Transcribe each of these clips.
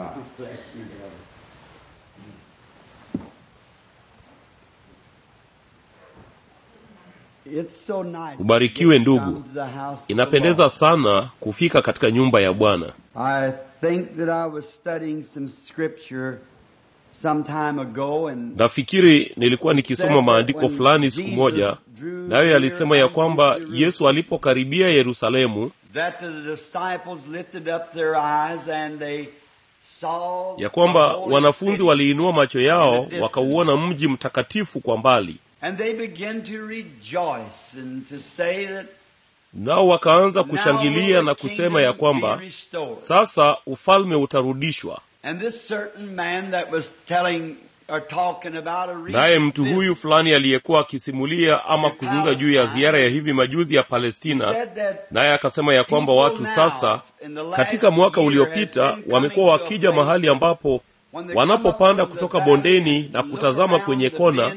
Ubarikiwe ndugu. Inapendeza sana kufika katika nyumba ya Bwana. Nafikiri nilikuwa nikisoma maandiko fulani siku moja, nayo yalisema ya kwamba Yesu alipokaribia Yerusalemu, ya kwamba wanafunzi waliinua macho yao wakauona mji mtakatifu kwa mbali. Nao wakaanza kushangilia na kusema ya kwamba sasa ufalme utarudishwa. Naye mtu huyu fulani aliyekuwa akisimulia ama kuzungumza juu ya ziara ya hivi majuzi ya Palestina, naye akasema ya kwamba watu sasa katika mwaka uliopita wamekuwa wakija mahali ambapo wanapopanda kutoka bondeni na kutazama kwenye kona,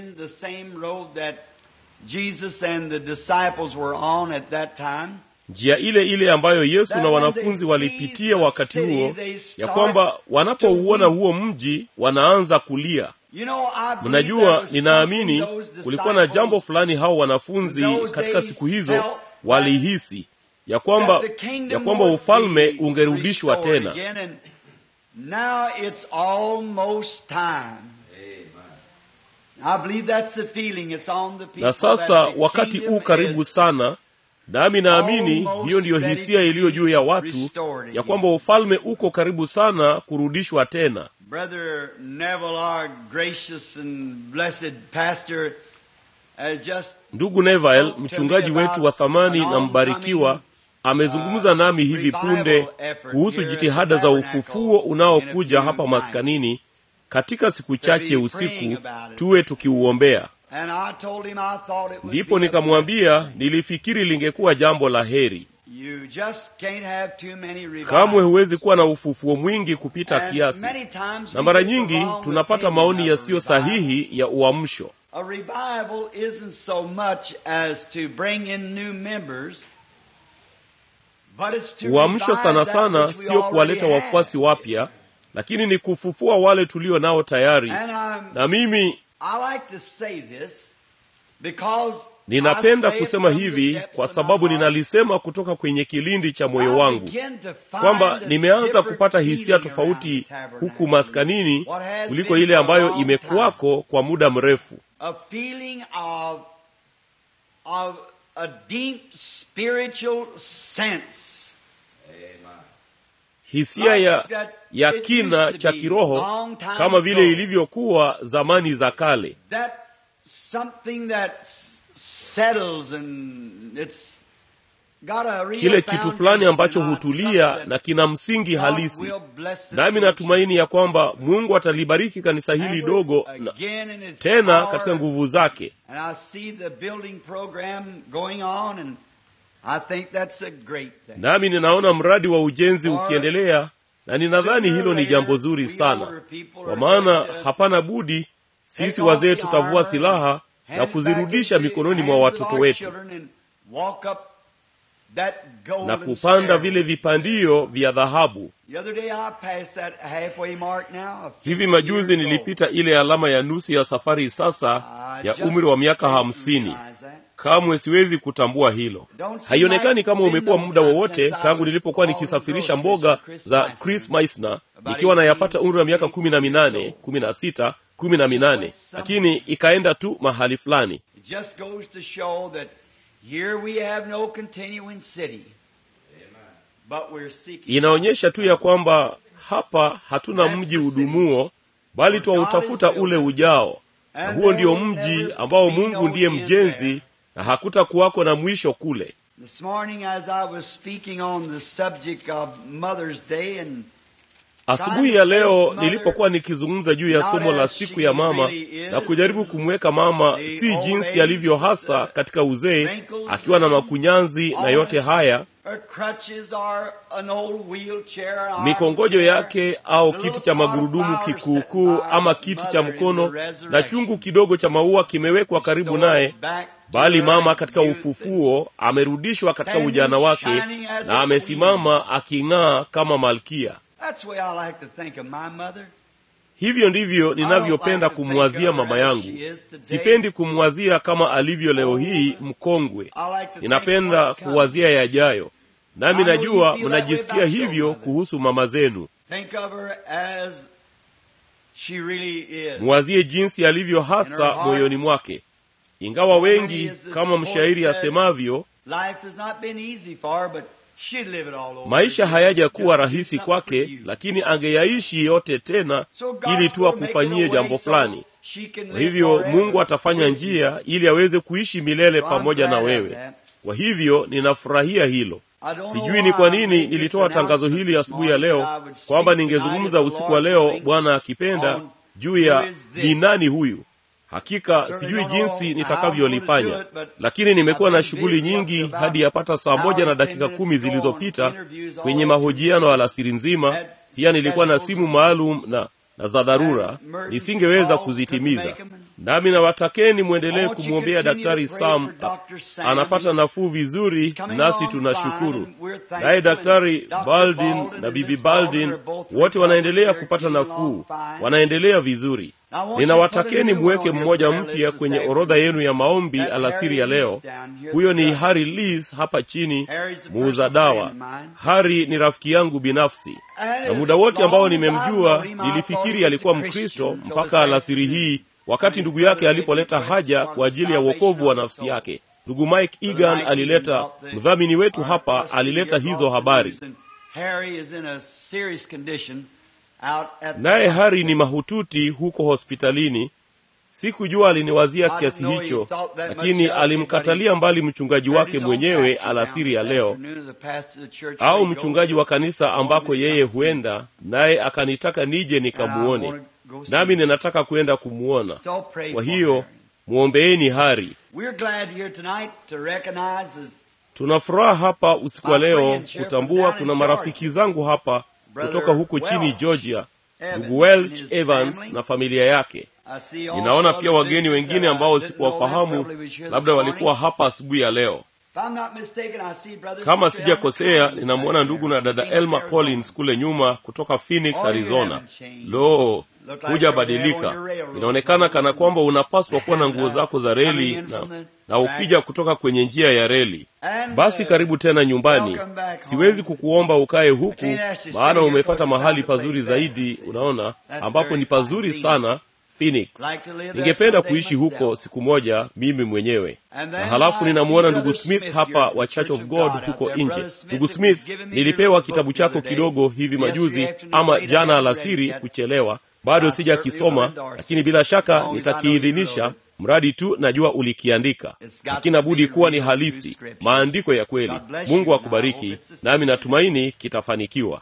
njia ile ile ambayo Yesu na wanafunzi walipitia wakati huo, ya kwamba wanapouona huo mji wanaanza kulia. Mnajua, ninaamini kulikuwa na jambo fulani hao wanafunzi katika siku hizo walihisi ya kwamba ufalme ungerudishwa tena. Now it's almost time. I believe that's the feeling. It's on the people. Na sasa wakati karibu sana, nami naamini hiyo ndiyo hisia iliyo juu ya watu, ya kwamba ufalme uko karibu sana kurudishwa tena. Brother Neville, our gracious and blessed pastor, Ndugu Neville, mchungaji wetu wa thamani na mbarikiwa, amezungumza nami hivi punde kuhusu jitihada za ufufuo unaokuja hapa maskanini katika siku chache usiku, tuwe tukiuombea. Ndipo nikamwambia nilifikiri lingekuwa jambo la heri. Kamwe huwezi kuwa na ufufuo mwingi kupita kiasi, na mara nyingi tunapata maoni yasiyo sahihi ya uamsho. A revival isn't so much as to bring in new members. Uamsho sana sana sio kuwaleta wafuasi wapya, lakini ni kufufua wale tulio nao tayari. Na mimi ninapenda kusema hivi kwa sababu ninalisema kutoka kwenye kilindi cha moyo wangu, kwamba nimeanza kupata hisia tofauti huku maskanini kuliko ile ambayo imekuwako kwa muda mrefu. A feeling of a deep spiritual sense. Hisia ya kina cha kiroho kama vile ilivyokuwa zamani za kale. That something that settles and it's got a real kile kitu fulani ambacho hutulia na kina msingi halisi. Nami natumaini ya kwamba Mungu atalibariki kanisa hili dogo tena katika nguvu zake. Nami ninaona mradi wa ujenzi ukiendelea, na ninadhani hilo ni jambo zuri sana, kwa maana hapana budi sisi wazee tutavua silaha na kuzirudisha mikononi mwa watoto wetu na kupanda vile vipandio vya dhahabu. Hivi majuzi nilipita ile alama ya nusu ya safari sasa ya umri wa miaka 50. Kamwe siwezi kutambua hilo. Haionekani kama umekuwa muda wowote tangu nilipokuwa nikisafirisha mboga za Chris Meissner nikiwa nayapata umri wa miaka 18, 16, 18, lakini ikaenda tu mahali fulani. Inaonyesha tu ya kwamba hapa hatuna mji udumuo, bali twautafuta ule ujao, na huo ndio mji ambao Mungu ndiye mjenzi, na hakutakuwako na mwisho kule. This morning as I was speaking on the subject of Mother's Day and asubuhi ya leo nilipokuwa nikizungumza juu ya somo la siku ya mama na kujaribu kumweka mama si jinsi alivyo hasa katika uzee, akiwa na makunyanzi na yote haya, mikongojo yake au kiti cha magurudumu kikuukuu ama kiti cha mkono na chungu kidogo cha maua kimewekwa karibu naye, bali mama katika ufufuo amerudishwa katika ujana wake na amesimama aking'aa kama malkia. That's the way I like to think of my mother. Hivyo ndivyo ninavyopenda kumwazia mama yangu. Sipendi kumwazia kama alivyo leo hii mkongwe. Ninapenda kuwazia yajayo. Nami najua mnajisikia hivyo kuhusu mama zenu. Mwazie jinsi alivyo hasa moyoni mwake. Ingawa wengi kama mshairi asemavyo, maisha hayaja kuwa rahisi kwake, lakini angeyaishi yote tena ili tu akufanyie jambo fulani. Kwa hivyo Mungu atafanya njia ili aweze kuishi milele pamoja na wewe. Kwa hivyo ninafurahia hilo. Sijui ni kwa nini nilitoa tangazo hili asubuhi ya leo kwamba ningezungumza usiku wa leo, Bwana akipenda, juu ya ni nani huyu. Hakika sijui jinsi nitakavyolifanya, lakini nimekuwa na shughuli nyingi hadi yapata saa 1 na dakika 10 zilizopita kwenye mahojiano alasiri nzima. Pia nilikuwa na simu maalum na za dharura nisingeweza kuzitimiza. Nami nawatakeni muendelee kumwombea Daktari Sam. Anapata nafuu vizuri, nasi tunashukuru. Naye Daktari Baldin na Bibi Baldin wote wanaendelea kupata nafuu, wanaendelea vizuri. Ninawatakeni muweke mmoja mpya kwenye orodha yenu ya maombi alasiri ya leo. Huyo ni Harry Liz hapa chini, muuza dawa. Harry ni rafiki yangu binafsi, na muda wote ambao nimemjua nilifikiri alikuwa Mkristo mpaka alasiri hii, wakati ndugu yake alipoleta haja kwa ajili ya wokovu wa nafsi yake. Ndugu Mike Egan alileta, mdhamini wetu hapa, alileta hizo habari. Naye Harry ni mahututi huko hospitalini. Sikujua aliniwazia kiasi hicho, lakini alimkatalia mbali mchungaji wake mwenyewe alasiri ya leo, au mchungaji wa kanisa ambako yeye huenda, naye akanitaka nije nikamuone. Nami ninataka kwenda kumuona. Kwa hiyo muombeeni Harry. Tunafuraha hapa usiku wa leo kutambua kuna marafiki zangu hapa kutoka huko chini Georgia, ndugu Welch Evans na familia yake. Ninaona pia wageni wengine ambao sikuwafahamu, labda walikuwa hapa asubuhi ya leo. Kama sijakosea, ninamwona ndugu na dada Elma Collins kule nyuma kutoka Phoenix, Arizona. Lo, hujabadilika. Inaonekana kana kwamba unapaswa kuwa na nguo zako za reli na ukija kutoka kwenye njia ya reli. Basi karibu tena nyumbani. Siwezi kukuomba ukae huku, maana umepata mahali pazuri zaidi, unaona, ambapo ni pazuri sana, Phoenix. Ningependa kuishi huko siku moja mimi mwenyewe. Na halafu ninamuona ndugu Smith hapa wa Church of God huko nje. Ndugu Smith, nilipewa kitabu chako kidogo hivi majuzi, ama jana alasiri kuchelewa. Bado sija kisoma, lakini bila shaka nitakiidhinisha, mradi tu najua ulikiandika. Lakini budi kuwa ni halisi, maandiko ya kweli. Mungu akubariki, nami natumaini kitafanikiwa.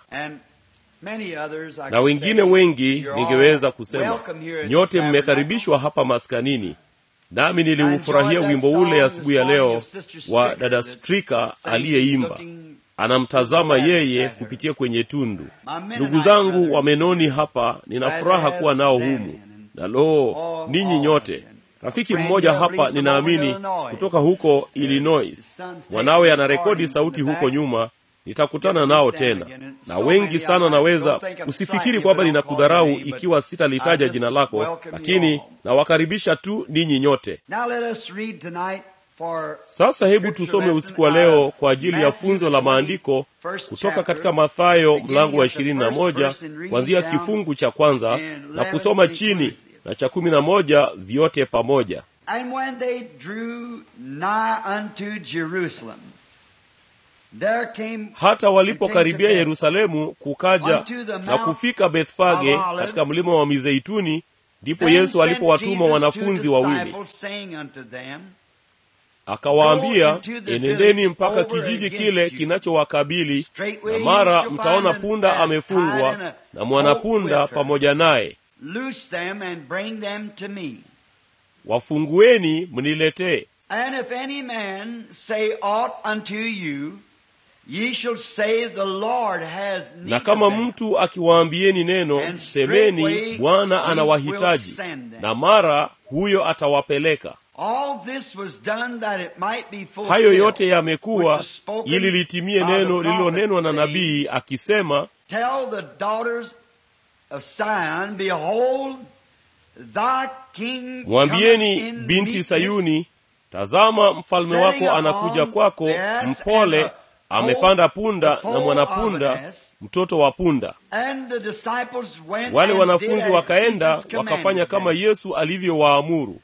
Na wengine wengi ningeweza kusema, nyote mmekaribishwa hapa maskanini. Nami niliufurahia wimbo ule asubuhi ya leo wa dada Strika aliyeimba, anamtazama yeye kupitia kwenye tundu. Ndugu zangu wa Menoni hapa, nina furaha kuwa nao humu. Na lo, ninyi nyote. Rafiki mmoja hapa ninaamini kutoka huko Illinois, mwanawe anarekodi sauti huko nyuma. Nitakutana nao tena. Na wengi sana naweza, usifikiri kwamba ninakudharau ikiwa sitalitaja jina lako, lakini nawakaribisha tu ninyi nyote. Sasa hebu tusome usiku wa leo kwa ajili ya funzo la maandiko kutoka katika Mathayo mlango wa 21 kuanzia kifungu cha kwanza na kusoma chini na cha 11 vyote pamoja. And when they drew nigh unto Jerusalem, there came, hata walipokaribia Yerusalemu kukaja na kufika Bethfage katika mlima wa Mizeituni, ndipo Yesu alipowatuma wanafunzi wawili, akawaambia, enendeni mpaka kijiji kile kinachowakabili, na mara mtaona punda amefungwa na mwanapunda pamoja naye. Wafungueni mniletee. And if any man say aught unto you, ye shall say the Lord has need. Na kama mtu akiwaambieni neno, semeni Bwana anawahitaji, na mara huyo atawapeleka. All this was done that it might be fulfilled. Hayo yote yamekuwa ili litimie neno lililonenwa na nabii akisema, Tell the daughters of Zion, behold, thy king Mwambieni cometh in binti meekness, Sayuni, tazama mfalme wako anakuja kwako, mpole, amepanda punda na mwanapunda, mtoto wa punda. Wale wanafunzi wakaenda wakafanya kama Yesu alivyowaamuru,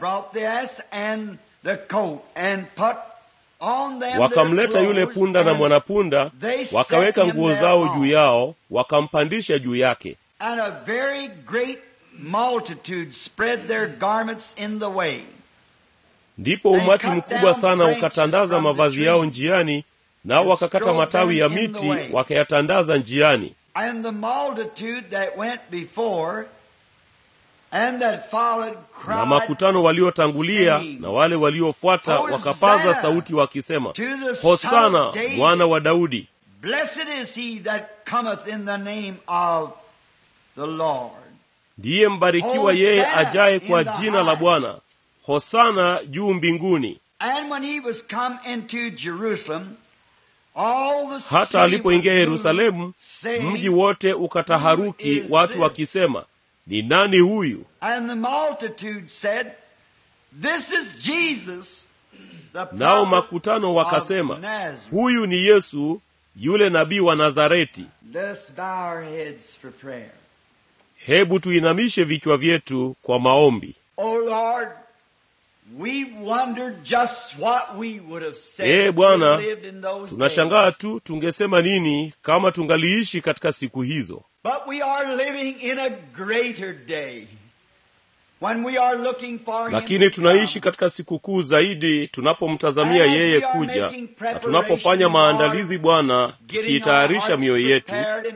wakamleta yule punda na mwanapunda, wakaweka nguo zao juu yao, wakampandisha juu yake. And a very great multitude spread their garments in the way. Ndipo umati mkubwa sana ukatandaza mavazi yao njiani, nao wakakata matawi ya miti wakayatandaza njiani. And the multitude that went before and that followed cried, na makutano waliotangulia na wale waliofuata wakapaza sauti wakisema, Hosana mwana wa Daudi. Blessed is he that cometh in the name of the Lord. Ndiye mbarikiwa yeye ajaye kwa jina la Bwana. Hosana juu mbinguni. And when he was come into Jerusalem, all the hata alipoingia Yerusalemu, mji wote ukataharuki, watu wakisema, ni nani huyu? And the multitude said, this is Jesus, the nao makutano wakasema, huyu ni Yesu, yule nabii wa Nazareti. Let's bow our heads for prayer. Hebu tuinamishe vichwa vyetu kwa maombi. Oh Lord, we wondered just what we would have said. Bwana, tunashangaa tu tungesema nini kama tungaliishi katika siku hizo. But we are living in a greater day. When we are looking for him. Lakini tunaishi katika siku kuu zaidi tunapomtazamia yeye kuja, na tunapofanya maandalizi Bwana, tukiitayarisha mioyo yetu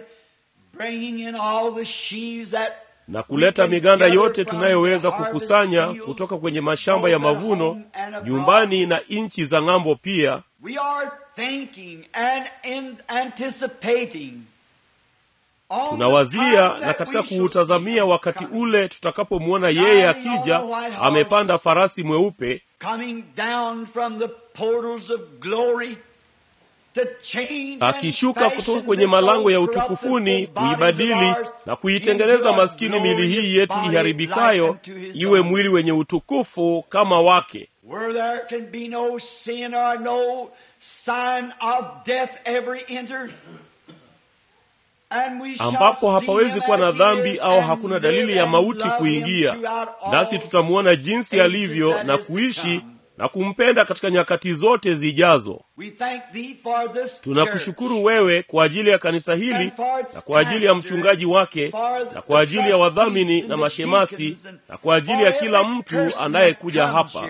na kuleta miganda yote tunayoweza kukusanya kutoka kwenye mashamba ya mavuno, nyumbani na nchi za ng'ambo pia. We are thinking and anticipating. Tunawazia na katika kuutazamia wakati ule tutakapomwona yeye akija amepanda farasi mweupe, coming down from the portals of glory, akishuka kutoka kwenye malango ya utukufuni kuibadili na kuitengeneza maskini mili hii yetu iharibikayo iwe mwili wenye utukufu kama wake, where there can be no sin or no sign of death ever entered, ambapo hapawezi kuwa na dhambi au hakuna dalili ya mauti kuingia, nasi tutamuona jinsi alivyo na kuishi na kumpenda katika nyakati zote zijazo. Tunakushukuru wewe kwa ajili ya kanisa hili na kwa ajili ya mchungaji wake na kwa ajili ya wadhamini na mashemasi na kwa ajili ya kila mtu anayekuja hapa,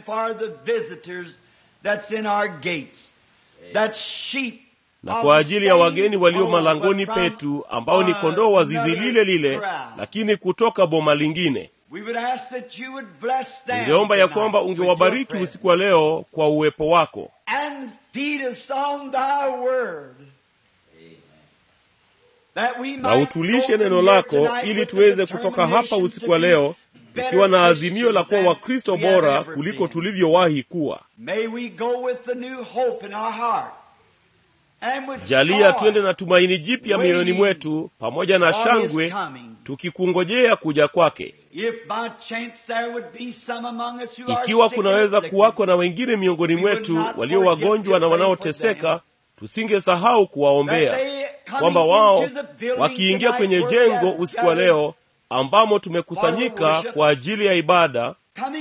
na kwa ajili ya wageni walio malangoni petu ambao ni kondoo wa zizi lile lile, lakini kutoka boma lingine. Ningeomba ya kwamba ungewabariki usiku wa leo kwa uwepo wako, na utulishe neno lako ili tuweze kutoka hapa usiku wa leo ikiwa na azimio la kuwa Wakristo bora kuliko tulivyowahi kuwa. Jalia twende na tumaini jipya mioyoni mwetu pamoja na shangwe, tukikungojea kuja kwake. Ikiwa kunaweza kuwako na wengine miongoni mwetu walio wagonjwa na wanaoteseka, tusingesahau kuwaombea, kwamba wao wakiingia kwenye jengo usiku wa leo ambamo tumekusanyika kwa ajili ya ibada,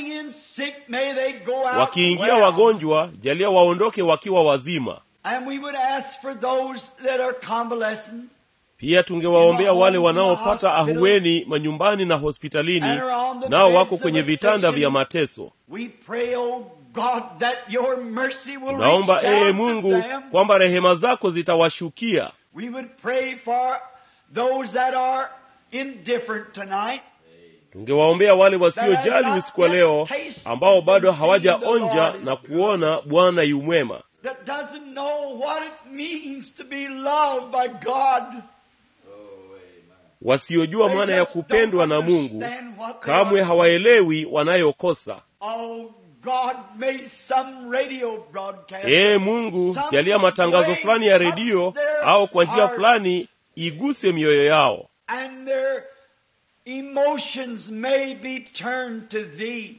wakiingia wagonjwa, jalia waondoke wakiwa wazima. And we would ask for those that are convalescent. Pia tungewaombea wale wanaopata ahueni manyumbani na hospitalini, nao wako kwenye vitanda vya mateso. We pray, oh God, that your mercy will naomba reach down Mungu to them. kwamba rehema zako zitawashukia. We would pray for those that are indifferent tonight. Tungewaombea wale wasiojali usiku wa leo, ambao bado hawajaonja na kuona Bwana yu mwema, that doesn't know what it means to be loved by God. Wasiojua maana ya kupendwa na Mungu, kamwe hawaelewi wanayokosa. Oh God, may some radio broadcast, Mungu, jalia matangazo fulani ya redio au kwa njia fulani iguse mioyo yao, and their emotions may be turned to thee.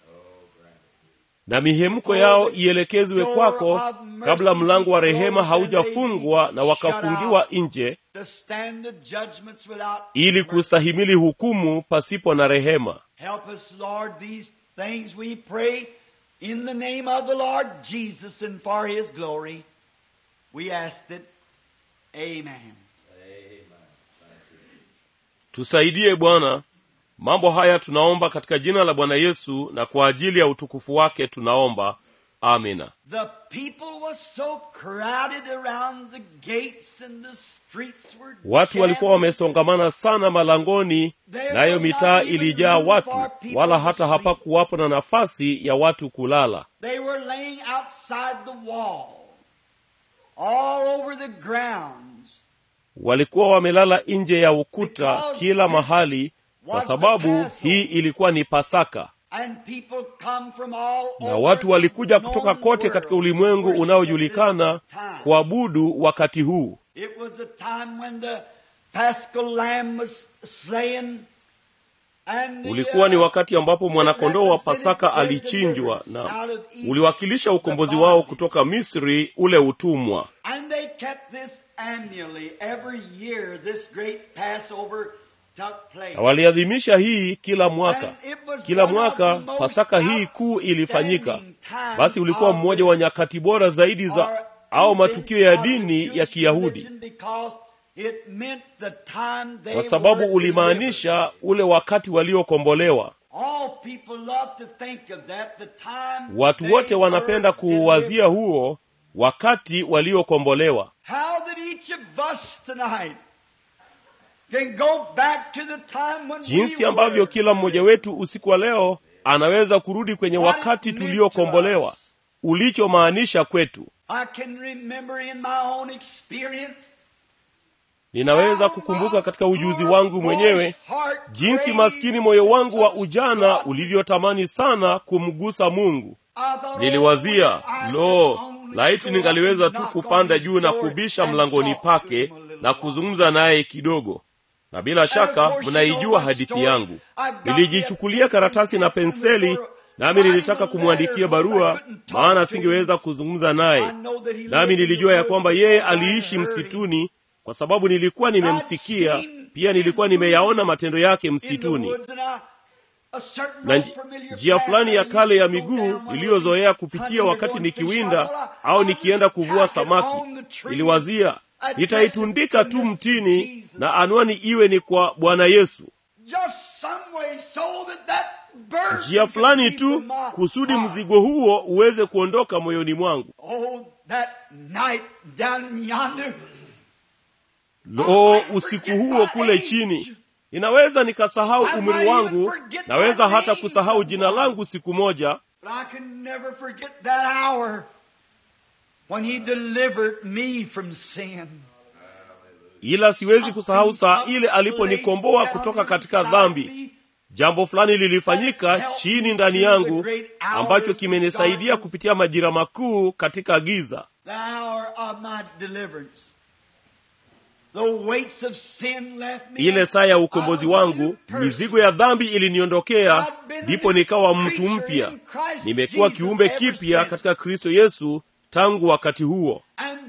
Na mihemko yao ielekezwe kwako kabla mlango wa rehema haujafungwa na wakafungiwa nje, ili kustahimili hukumu pasipo na rehema. Help us, Lord, these things we pray in the name of the Lord Jesus and for his glory. We ask it. Amen. Tusaidie Bwana. Mambo haya tunaomba katika jina la Bwana Yesu na kwa ajili ya utukufu wake tunaomba. Amina. The people were so crowded around the gates and the streets were Watu walikuwa wamesongamana sana malangoni, nayo mitaa ilijaa watu, wala hata hapakuwapo na nafasi ya watu kulala. They were laying outside the wall, all over the grounds. Walikuwa wamelala nje ya ukuta kila mahali, kwa sababu hii ilikuwa ni Pasaka. Na watu walikuja kutoka kote katika ulimwengu unaojulikana kuabudu wakati huu. Ulikuwa ni wakati ambapo mwanakondoo wa Pasaka alichinjwa, na uliwakilisha ukombozi wao kutoka Misri, ule utumwa. Na waliadhimisha hii kila mwaka. Kila mwaka Pasaka hii kuu ilifanyika. Basi ulikuwa mmoja wa nyakati bora zaidi za au matukio ya dini ya Kiyahudi, kwa sababu ulimaanisha ule wakati waliokombolewa. Watu wote wanapenda kuuwazia huo wakati waliokombolewa. Jinsi ambavyo kila mmoja wetu usiku wa leo anaweza kurudi kwenye wakati tuliokombolewa, ulichomaanisha kwetu. Ninaweza kukumbuka katika ujuzi wangu mwenyewe jinsi maskini moyo wangu wa ujana ulivyotamani sana kumgusa Mungu. Niliwazia, laiti ningaliweza tu kupanda juu na kubisha mlangoni pake na kuzungumza naye kidogo. Na bila shaka mnaijua hadithi yangu. Nilijichukulia karatasi na penseli, nami nilitaka kumwandikia barua, maana singeweza kuzungumza naye. Nami nilijua ya kwamba yeye aliishi msituni, kwa sababu nilikuwa nimemsikia, pia nilikuwa nimeyaona matendo yake msituni. Na njia fulani ya kale ya miguu iliyozoea kupitia wakati nikiwinda au nikienda kuvua samaki, niliwazia nitaitundika tu mtini na anwani iwe ni kwa Bwana Yesu. Njia fulani tu kusudi mzigo huo uweze kuondoka moyoni mwangu. Usiku huo kule chini, ninaweza nikasahau umri wangu, naweza hata kusahau jina langu siku moja, ila siwezi kusahau saa ile aliponikomboa kutoka katika dhambi. Jambo fulani lilifanyika chini ndani yangu ambacho kimenisaidia kupitia majira makuu katika giza. Ile saa ya ukombozi wangu, mizigo ya dhambi iliniondokea, ndipo nikawa mtu mpya. Nimekuwa kiumbe kipya katika Kristo Yesu tangu wakati huo.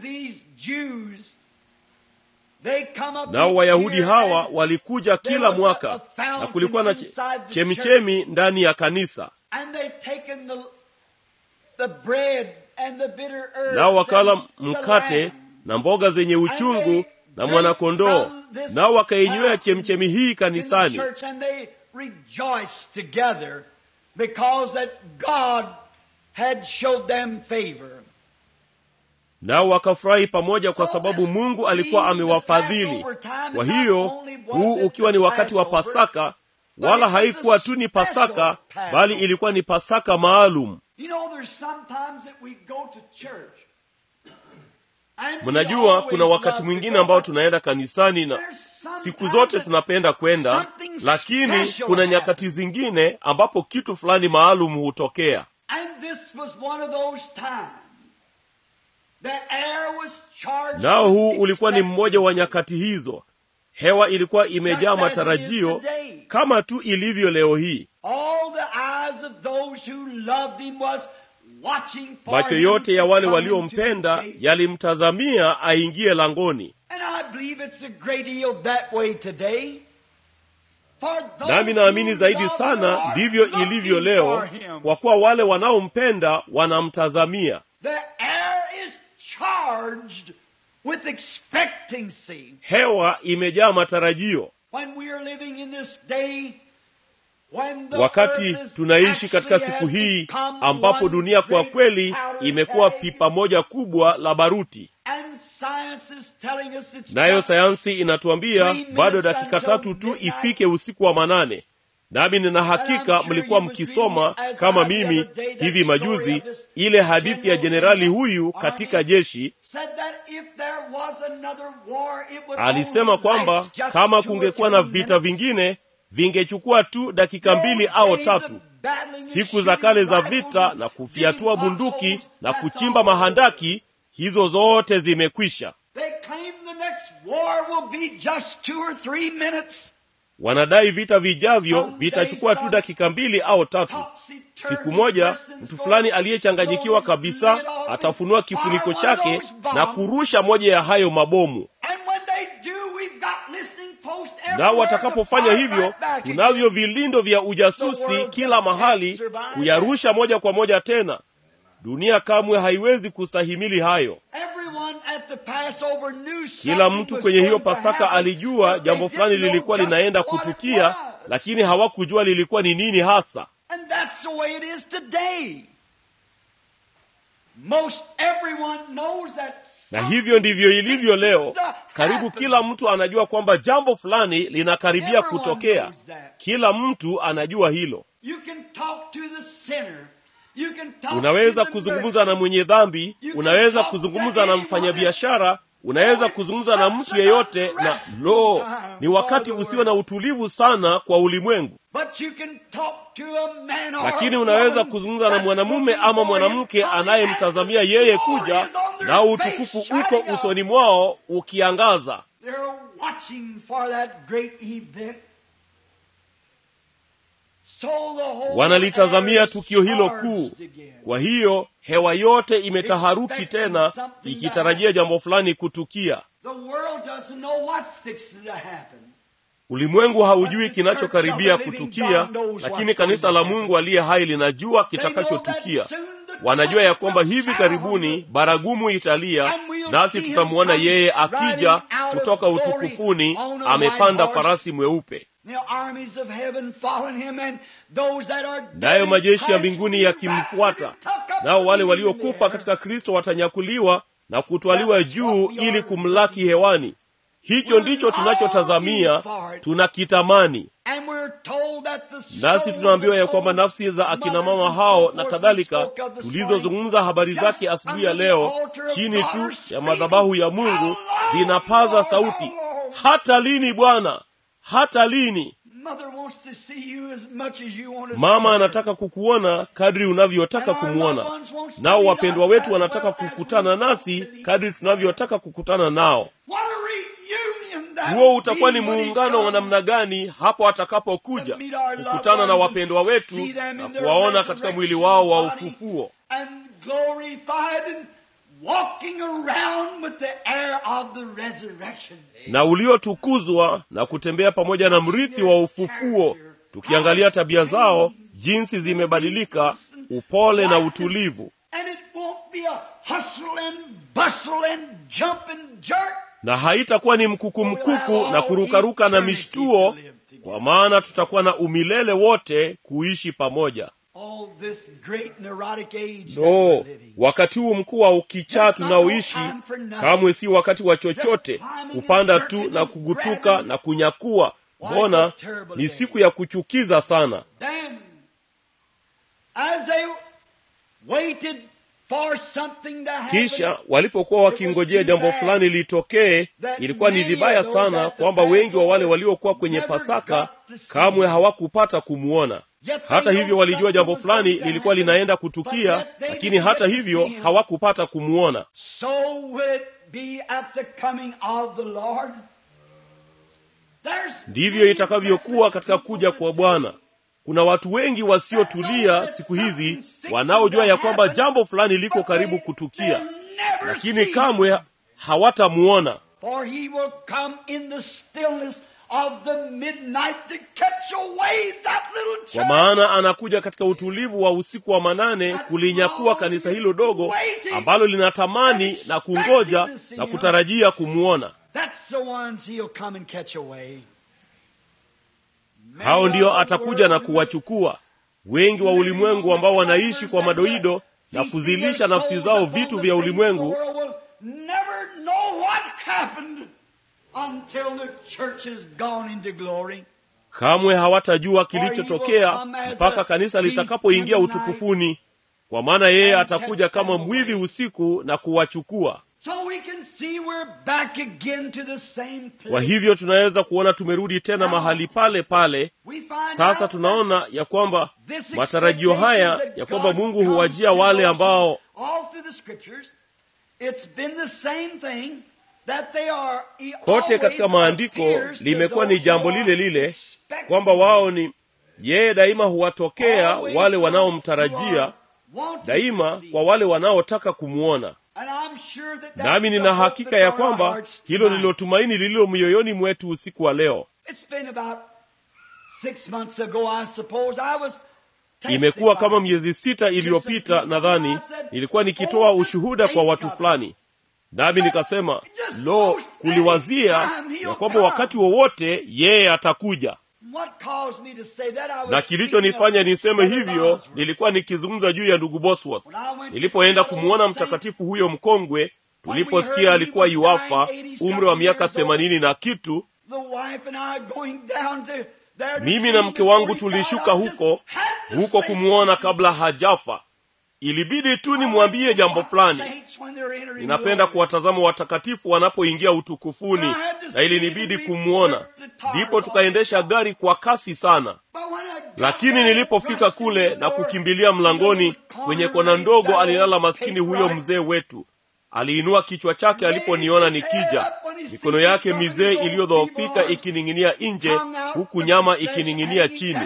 Nao Wayahudi hawa walikuja kila mwaka, na kulikuwa na chemichemi ndani ya kanisa. Nao wakala mkate na mboga zenye uchungu na mwanakondoo, nao wakainywea chemchemi hii kanisani. Nao wakafurahi pamoja kwa sababu Mungu alikuwa amewafadhili. Kwa hiyo huu ukiwa ni wakati wa Pasaka, wala haikuwa tu ni Pasaka, bali ilikuwa ni Pasaka maalum. Mnajua kuna wakati mwingine ambao tunaenda kanisani na siku zote tunapenda kwenda, lakini kuna nyakati zingine ambapo kitu fulani maalum hutokea. Nao huu ulikuwa ni mmoja wa nyakati hizo. Hewa ilikuwa imejaa matarajio kama tu ilivyo leo hii. Macho yote ya wale waliompenda yalimtazamia aingie langoni. Nami naamini zaidi sana ndivyo ilivyo leo, kwa kuwa wale wanaompenda wanamtazamia. Hewa imejaa matarajio. Wakati tunaishi katika siku hii ambapo dunia kwa kweli imekuwa pipa moja kubwa la baruti. Nayo sayansi inatuambia bado dakika 3 tu ifike usiku wa manane. Nami nina hakika mlikuwa mkisoma kama mimi hivi majuzi ile hadithi ya jenerali huyu katika jeshi. Alisema kwamba kama kungekuwa na vita vingine vingechukua tu dakika 2 au 3. Siku za kale za vita na kufiatua bunduki na kuchimba mahandaki, hizo zote zimekwisha. Wanadai vita vijavyo vitachukua tu dakika 2 au 3. Siku moja mtu fulani aliyechanganyikiwa kabisa atafunua kifuniko chake na kurusha moja ya hayo mabomu. Na watakapofanya hivyo, tunavyo vilindo vya ujasusi kila mahali kuyarusha moja kwa moja tena. Dunia kamwe haiwezi kustahimili hayo. Kila mtu kwenye hiyo Pasaka alijua jambo fulani lilikuwa linaenda kutukia, lakini hawakujua lilikuwa ni nini hasa. Na hivyo ndivyo ilivyo leo. Karibu kila mtu anajua kwamba jambo fulani linakaribia kutokea. Kila mtu anajua hilo. Unaweza kuzungumza na mwenye dhambi, unaweza kuzungumza na mfanyabiashara, unaweza kuzungumza na mtu yeyote, na ni wakati usio na utulivu sana kwa ulimwengu. Lakini unaweza kuzungumza na mwanamume ama mwanamke anayemtazamia yeye kuja, na utukufu uko usoni mwao ukiangaza. Wanalitazamia tukio hilo kuu. Kwa hiyo hewa yote imetaharuki tena ikitarajia jambo fulani kutukia. Ulimwengu haujui kinachokaribia kutukia, lakini kanisa la Mungu aliye hai linajua kitakachotukia. Wanajua ya kwamba hivi karibuni baragumu italia, nasi tutamuona yeye akija kutoka utukufuni amepanda farasi mweupe. Nayo majeshi ya mbinguni yakimfuata, nao wale waliokufa katika Kristo watanyakuliwa na kutwaliwa juu ili kumlaki hewani. Hicho ndicho tunachotazamia, tunakitamani. Nasi tunaambiwa ya kwamba nafsi za akina mama hao na kadhalika tulizozungumza habari zake asubuhi ya leo chini tu ya madhabahu ya Mungu zinapaza sauti, hata lini Bwana? Hata lini? Mama anataka kukuona kadri unavyotaka kumuona. Nao wapendwa wetu wanataka kukutana nasi kadri tunavyotaka kukutana nao. Huo utakuwa ni muungano wa namna gani hapo atakapokuja kukutana na wapendwa wetu na kuwaona katika mwili wao wa ufufuo. Na uliotukuzwa na kutembea pamoja na mrithi wa ufufuo, tukiangalia tabia zao jinsi zimebadilika, upole na utulivu. Na haitakuwa ni mkuku na kurukaruka na mishtuo, kwa maana tutakuwa na umilele wote kuishi pamoja. Wakati huu mkuu wa ukichaa tunaoishi kamwe si wakati wa chochote, kupanda tu na kugutuka na kunyakua. Mbona ni siku ya kuchukiza sana. Kisha walipokuwa wakingojea jambo fulani litokee, ilikuwa ni vibaya sana kwamba wengi wa wale waliokuwa kwenye Pasaka kamwe hawakupata kumuona. Hata hivyo walijua jambo fulani lilikuwa linaenda kutukia, lakini hata hivyo hawakupata kumuona. Ndivyo itakavyokuwa katika kuja kwa Bwana. Kuna watu wengi wasiotulia siku hizi wanaojua ya kwamba jambo fulani liko karibu kutukia, lakini kamwe hawatamuona. Kwa maana anakuja katika utulivu wa usiku wa manane kulinyakua kanisa hilo dogo ambalo linatamani na kungoja na kutarajia kumuona. Hao ndio atakuja na kuwachukua wengi wa ulimwengu ambao wanaishi kwa madoido na kuzilisha nafsi zao vitu vya ulimwengu. Kamwe hawatajua kilichotokea mpaka kanisa litakapoingia utukufuni, kwa maana yeye atakuja kama mwivi usiku na kuwachukua. Kwa hivyo tunaweza kuona tumerudi tena mahali pale pale. Sasa tunaona ya kwamba matarajio haya ya kwamba Mungu huwajia wale ambao kote katika maandiko limekuwa ni jambo lile lile, kwamba wao ni yeye daima huwatokea wale wanaomtarajia, daima kwa wale wanaotaka kumuona. Nami nina hakika ya kwamba hilo ndilo tumaini lililo mioyoni mwetu usiku wa leo. Imekuwa kama miezi 6 iliyopita nadhani, nilikuwa nikitoa ushuhuda kwa watu fulani. Nami nikasema, lo, kuliwazia ya kwamba wakati wowote yeye atakuja. Na kilichonifanya niseme hivyo, nilikuwa nikizungumza juu ya ndugu Bosworth. Nilipoenda kumuona mtakatifu huyo mkongwe, tuliposikia alikuwa yuafa, umri wa miaka 80 na kitu, mimi na mke wangu tulishuka huko kumuona kabla hajafa. Ilibidi tu nimwambie jambo fulani. Ninapenda kuwatazama watakatifu wanapoingia utukufuni, na ilinibidi kumuona. Ndipo tukaendesha gari kwa kasi sana. Lakini nilipofika kule na kukimbilia mlangoni, kwenye kona ndogo alilala maskini huyo mzee wetu. Aliinua kichwa chake aliponiona nikija, mikono yake mizee iliyodhoofika ikining'inia nje, huku nyama ikining'inia chini.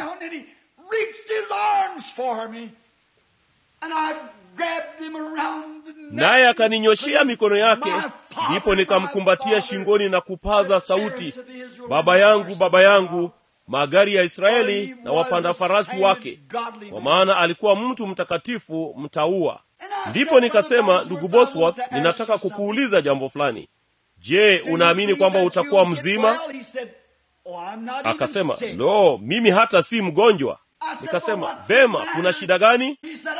Naye akaninyoshia mikono yake, ndipo nikamkumbatia shingoni na kupaza sauti, baba yangu, baba yangu, magari ya Israeli na wapanda farasi wake, kwa maana alikuwa mtu mtakatifu mtaua. Ndipo nikasema, ndugu Bosworth, ninataka kukuuliza jambo fulani. Je, unaamini kwamba utakuwa mzima? Akasema, lo, mimi hata si mgonjwa. Nikasema, vema, kuna shida gani?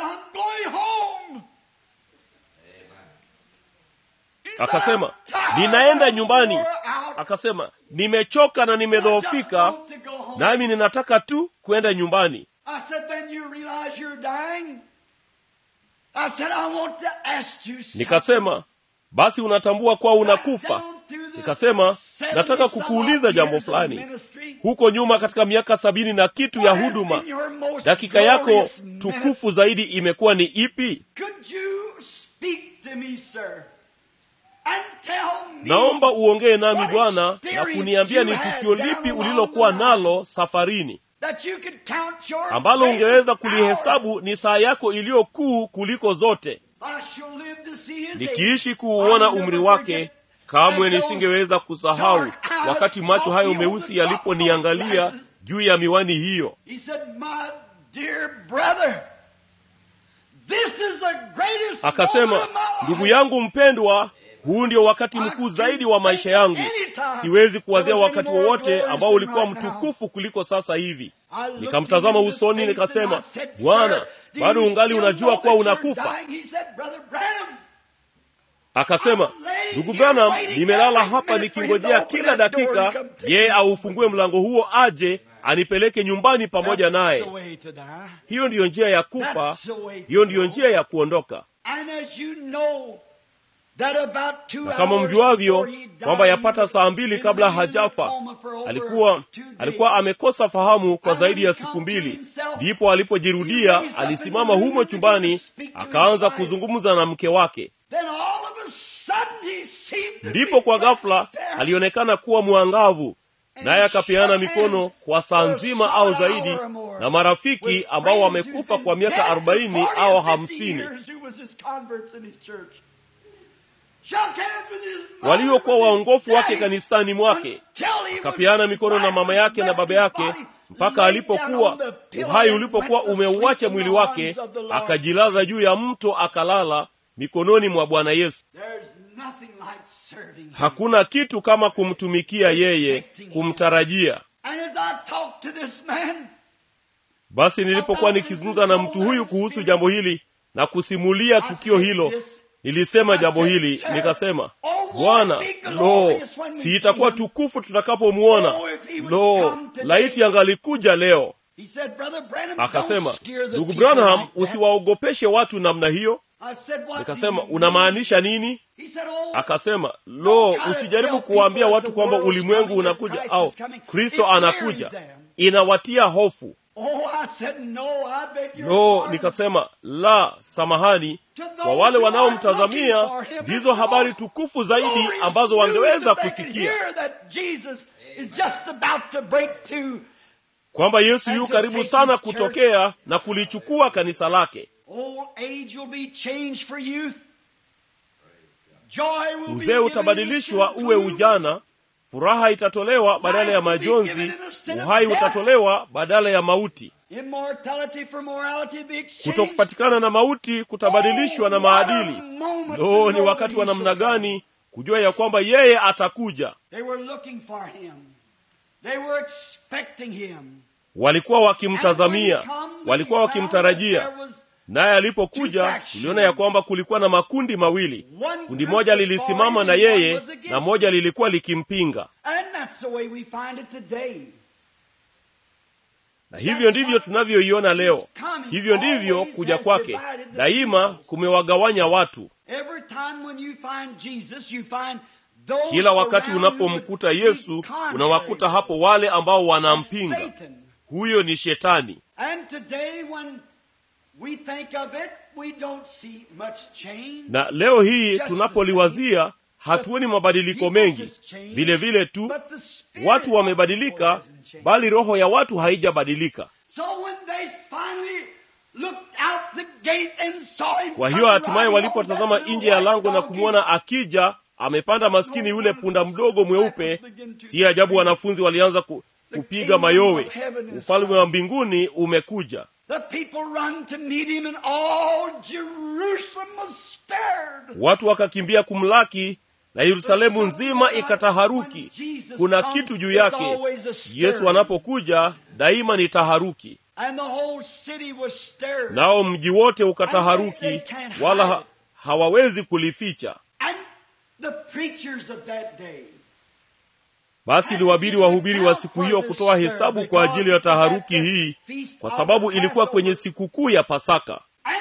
Akasema, ninaenda nyumbani. Akasema, nimechoka na nimedhoofika, nami ninataka tu kwenda nyumbani. Nikasema, basi unatambua kuwa unakufa? Nikasema, nataka kukuuliza jambo fulani. Huko nyuma katika miaka 70 na kitu ya huduma, dakika yako tukufu zaidi imekuwa ni ipi? Naomba uongee nami Bwana na kuniambia ni tukio lipi ulilokuwa nalo safarini, ambalo ungeweza kulihesabu ni saa yako iliyo kuu kuliko zote. Nikiishi kuuona umri wake, kamwe nisingeweza kusahau wakati macho hayo meusi yaliponiangalia juu ya miwani hiyo. Akasema, ndugu yangu mpendwa, huu ndio wakati mkuu zaidi wa maisha yangu. Siwezi kuwazia wakati wowote ambao ulikuwa mtukufu kuliko sasa hivi. Nikamtazama usoni nikasema, Bwana, bado ungali unajua kuwa unakufa? Akasema, ndugu Branham, nimelala hapa nikingojea kila dakika yeye aufungue mlango huo aje anipeleke nyumbani pamoja naye. Hiyo ndiyo njia ya kufa, hiyo ndiyo njia ya kuondoka. Na kama mjuavyo kwamba yapata saa 2 kabla hajafa alikuwa amekosa fahamu kwa zaidi ya siku 2. Ndipo alipojirudia, alisimama humo chumbani, akaanza kuzungumza na mke wake. Ndipo kwa ghafla alionekana kuwa mwangavu, naye akapeana mikono kwa saa nzima au zaidi na marafiki ambao wamekufa kwa miaka 40 au 50, waliokuwa waongofu wake kanisani mwake. Akapeana mikono na mama yake na baba yake mpaka alipokuwa uhai ulipokuwa umeuacha mwili wake, akajilaza juu ya mto akalala mikononi mwa Bwana Yesu. Hakuna kitu kama kumtumikia yeye, kumtarajia. Basi nilipokuwa nikizungumza na mtu huyu kuhusu jambo hili na kusimulia tukio hilo, nilisema jambo hili, nikasema, Bwana, si itakuwa tukufu tutakapomuona. Laiti angalikuja leo. Akasema, ndugu Branham, usiwaogopeshe watu namna hiyo. Nikasema, unamaanisha nini? Akasema, usijaribu kuwaambia watu kwamba ulimwengu unakuja au Kristo anakuja. Inawatia hofu. Nikasema, samahani, kwa wale wanaomtazamia ndizo habari tukufu zaidi ambazo wangeweza kusikia, kwamba Yesu yu karibu sana kutokea na kulichukua kanisa lake. Uzee utabadilishwa uwe ujana, furaha itatolewa badala ya majonzi, uhai utatolewa badala ya mauti. Kutokupatikana na mauti kutabadilishwa na maadili. Ni wakati wa namna gani kujua ya kwamba yeye atakuja. Walikuwa wakimtazamia, walikuwa wakimtarajia. Naye alipokuja, tuliona ya kwamba kulikuwa na makundi mawili. Kundi moja lilisimama na yeye na moja lilikuwa likimpinga. Na hivyo ndivyo tunavyoiona leo. Hivyo ndivyo kuja kwake. Daima kumewagawanya watu. Kila wakati unapomkuta Yesu, unawakuta hapo wale ambao wanampinga. Huyo ni Shetani. Na leo hii tunapoliwazia, hatuoni mabadiliko mengi. Vile vile tu watu wamebadilika, bali roho ya watu haijabadilika. Kwa hiyo hatimaye walipotazama nje ya lango na kumwona akija, amepanda maskini yule punda mdogo mweupe, si ajabu wanafunzi walianza kupiga mayowe. Ufalme wa mbinguni umekuja. Watu wakakimbia kumlaki na Yerusalemu nzima ikataharuki. Kuna kitu juu yake. Yesu anapokuja daima ni taharuki. Nao mji wote ukataharuki, wala hawawezi kulificha. Basi liwabidi wahubiri wa siku hiyo kutoa hesabu kwa ajili ya taharuki hii, kwa sababu ilikuwa kwenye sikukuu ya Pasaka.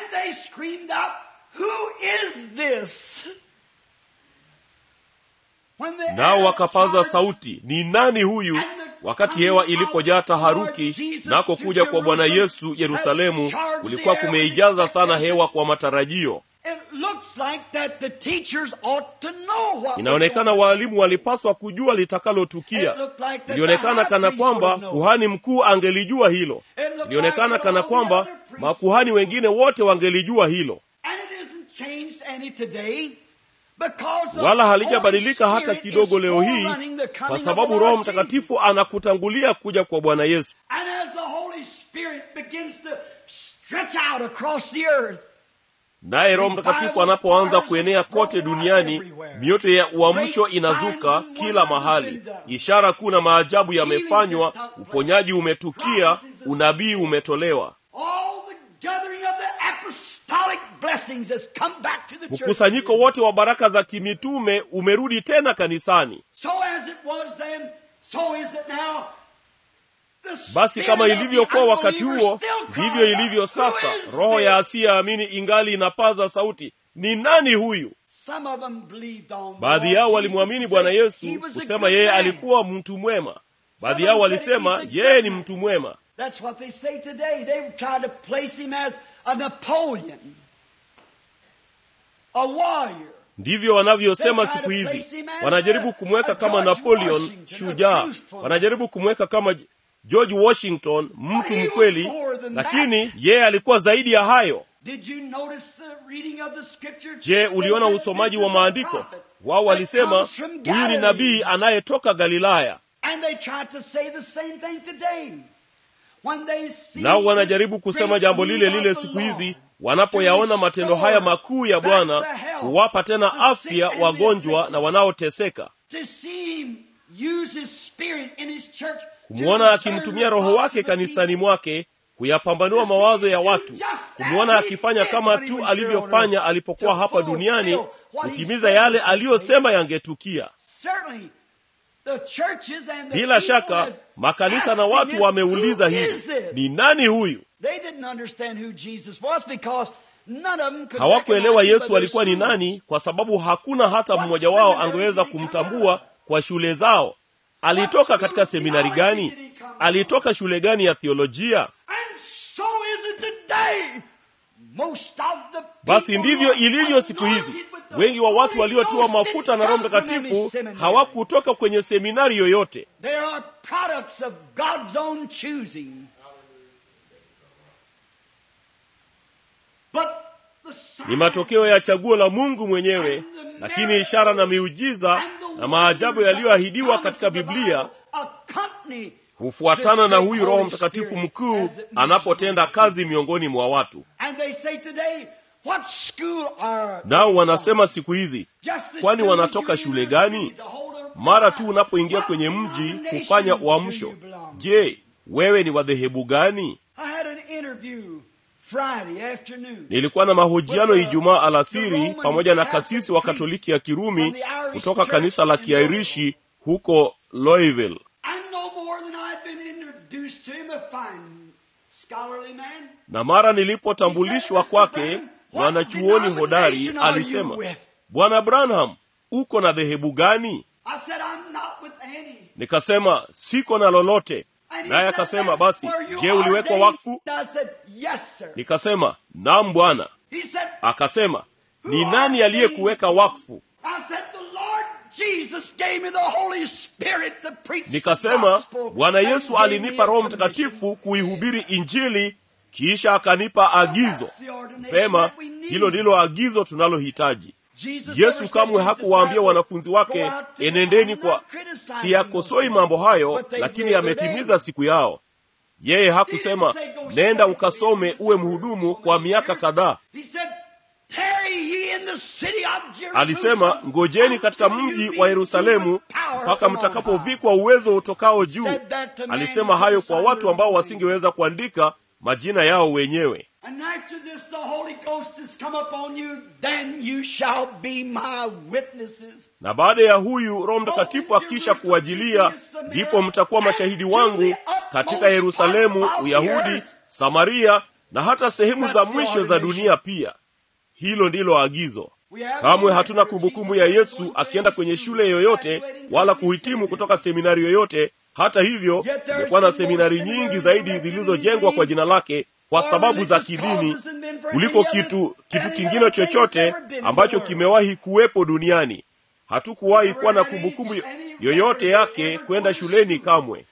Nao wakapaza sauti, ni nani huyu? Wakati hewa ilipojaa taharuki, nako kuja kwa Bwana Yesu Yerusalemu kulikuwa kumeijaza sana hewa kwa matarajio. Inaonekana walimu walipaswa kujua litakalotukia. Ilionekana kana kwamba kuhani mkuu angelijua hilo. Ilionekana kana kwamba makuhani wengine wote wangelijua hilo. Wala halijabadilika hata kidogo leo hii, kwa sababu Roho Mtakatifu anakutangulia kuja kwa Bwana Yesu. Naye Roho Mtakatifu anapoanza kuenea kote duniani, mioto ya uamsho inazuka kila mahali. Ishara kuu na maajabu yamefanywa, uponyaji umetukia, unabii umetolewa. Mkusanyiko wote wa baraka za kimitume umerudi tena kanisani. Basi kama ilivyokuwa wakati huo, ndivyo ilivyo sasa. Roho ya asiyeamini ingali inapaza sauti, ni nani huyu? Baadhi yao walimwamini Bwana Yesu kusema yeye alikuwa mtu mwema. Baadhi yao walisema yeye ni mtu mwema. That's what they say today. They try to place him as a Napoleon, a warrior. Ndivyo wanavyosema siku hizi. Wanajaribu kumweka kama Napoleon, shujaa. Wanajaribu kumweka kama George Washington, mtu mkweli, lakini yeye alikuwa zaidi ya hayo. Je, uliona usomaji wa maandiko? Wao walisema huyu ni nabii anayetoka Galilaya. Nao wanajaribu kusema jambo lile lile siku hizi wanapoyaona matendo haya makuu ya Bwana, kuwapa tena afya wagonjwa na wanaoteseka. Kumwona akimtumia Roho wake kanisani mwake kuyapambanua mawazo ya watu, kumwona akifanya kama tu alivyofanya alipokuwa hapa duniani, kutimiza yale aliyosema yangetukia. Bila shaka makanisa na watu wameuliza hivi, ni nani huyu? Hawakuelewa Yesu alikuwa ni nani, kwa sababu hakuna hata mmoja wao angeweza kumtambua kwa shule zao. Alitoka katika seminari gani? Alitoka shule gani ya theolojia? Basi ndivyo ilivyo siku hizi. Wengi wa watu waliotiwa mafuta na Roho Mtakatifu hawakutoka kwenye seminari yoyote. Ni matokeo ya chaguo la Mungu mwenyewe, lakini ishara na miujiza na maajabu yaliyoahidiwa katika Biblia hufuatana na huyu Roho Mtakatifu mkuu anapotenda kazi miongoni mwa watu. Nao wanasema siku hizi, kwani wanatoka shule gani? Mara tu unapoingia kwenye mji kufanya uamsho, je, wewe ni wa dhehebu gani? Nilikuwa na mahojiano Ijumaa alasiri pamoja na kasisi wa Katoliki ya Kirumi kutoka kanisa la Kiairishi huko Louisville. Na mara nilipotambulishwa kwake, mwanachuoni hodari alisema, Bwana Branham, uko na dhehebu gani? Nikasema, siko na lolote. Naye akasema, basi, je, uliwekwa wakfu? Nikasema, naam Bwana. Akasema, ni nani aliyekuweka wakfu? Nikasema, Bwana Yesu alinipa Roho Mtakatifu kuihubiri Injili, kisha akanipa agizo. Vema, hilo ndilo agizo tunalohitaji. Yesu kamwe hakuwaambia wanafunzi wake, enendeni kwa... Siyakosoi mambo hayo, lakini ametimiza siku yao. Yeye hakusema, nenda ukasome uwe mhudumu kwa miaka kadhaa. Alisema, ngojeni katika mji wa Yerusalemu mpaka mtakapovikwa uwezo utokao juu. Alisema hayo kwa watu ambao wasingeweza kuandika majina yao wenyewe. Na baada ya huyu Roho Mtakatifu akisha kuwajilia, ndipo mtakuwa mashahidi wangu katika Yerusalemu, Uyahudi, Samaria na hata sehemu za mwisho za dunia pia. Hilo ndilo agizo. Kamwe hatuna kumbukumbu ya Yesu akienda kwenye shule yoyote wala kuhitimu kutoka seminari yoyote. Hata hivyo, kumekuwa na seminari nyingi zaidi zilizojengwa kwa jina lake kwa sababu za kidini kuliko kitu kingine chochote ambacho kimewahi kuwepo duniani. Hatukuwahi kuwa na kumbukumbu yoyote yake kwenda shuleni kamwe.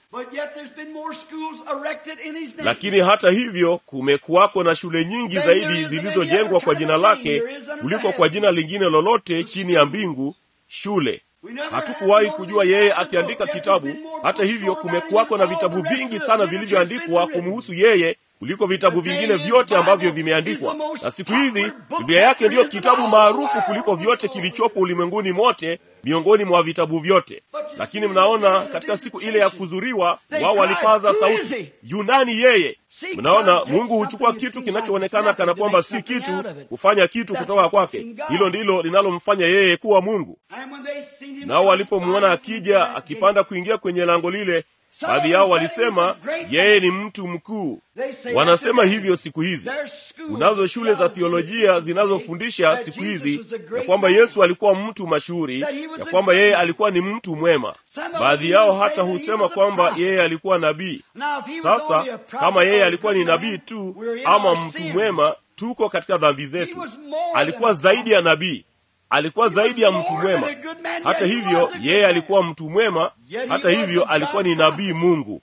Lakini hata hivyo, kumekuwako na shule nyingi zaidi zilizojengwa kwa jina lake kuliko kwa jina lingine lolote chini ya mbingu. Shule. Hatukuwahi kujua yeye akiandika kitabu. Hata hivyo, kumekuwako na vitabu vingi sana vilivyoandikwa kumhusu yeye kuliko vitabu vingine vyote ambavyo vimeandikwa. Na siku hizi Biblia yake ndiyo kitabu maarufu kuliko vyote kilichopo ulimwenguni mote, miongoni mwa vitabu vyote. Lakini mnaona, katika siku ile ya kuzuriwa, wao walipaza sauti, Yunani yeye. Mnaona, Mungu huchukua kitu kinachoonekana kana kwamba si kitu, kufanya kitu kutoka kwake. Hilo ndilo linalomfanya yeye kuwa Mungu. Nao walipomwona akija, akipanda kuingia kwenye lango lile, Baadhi yao walisema yeye ni mtu mkuu. Wanasema hivyo siku hizi. Unazo shule za theolojia zinazofundisha siku hizi ya kwamba Yesu alikuwa mtu mashuhuri, ya kwamba yeye alikuwa ni mtu mwema. Baadhi yao hata husema kwamba yeye alikuwa nabii. Sasa kama yeye alikuwa ni nabii tu ama mtu mwema, tuko katika dhambi zetu. Alikuwa zaidi ya nabii, alikuwa zaidi ya mtu mwema. Hata hivyo yeye alikuwa mtu mwema, hata hivyo alikuwa ni nabii Mungu.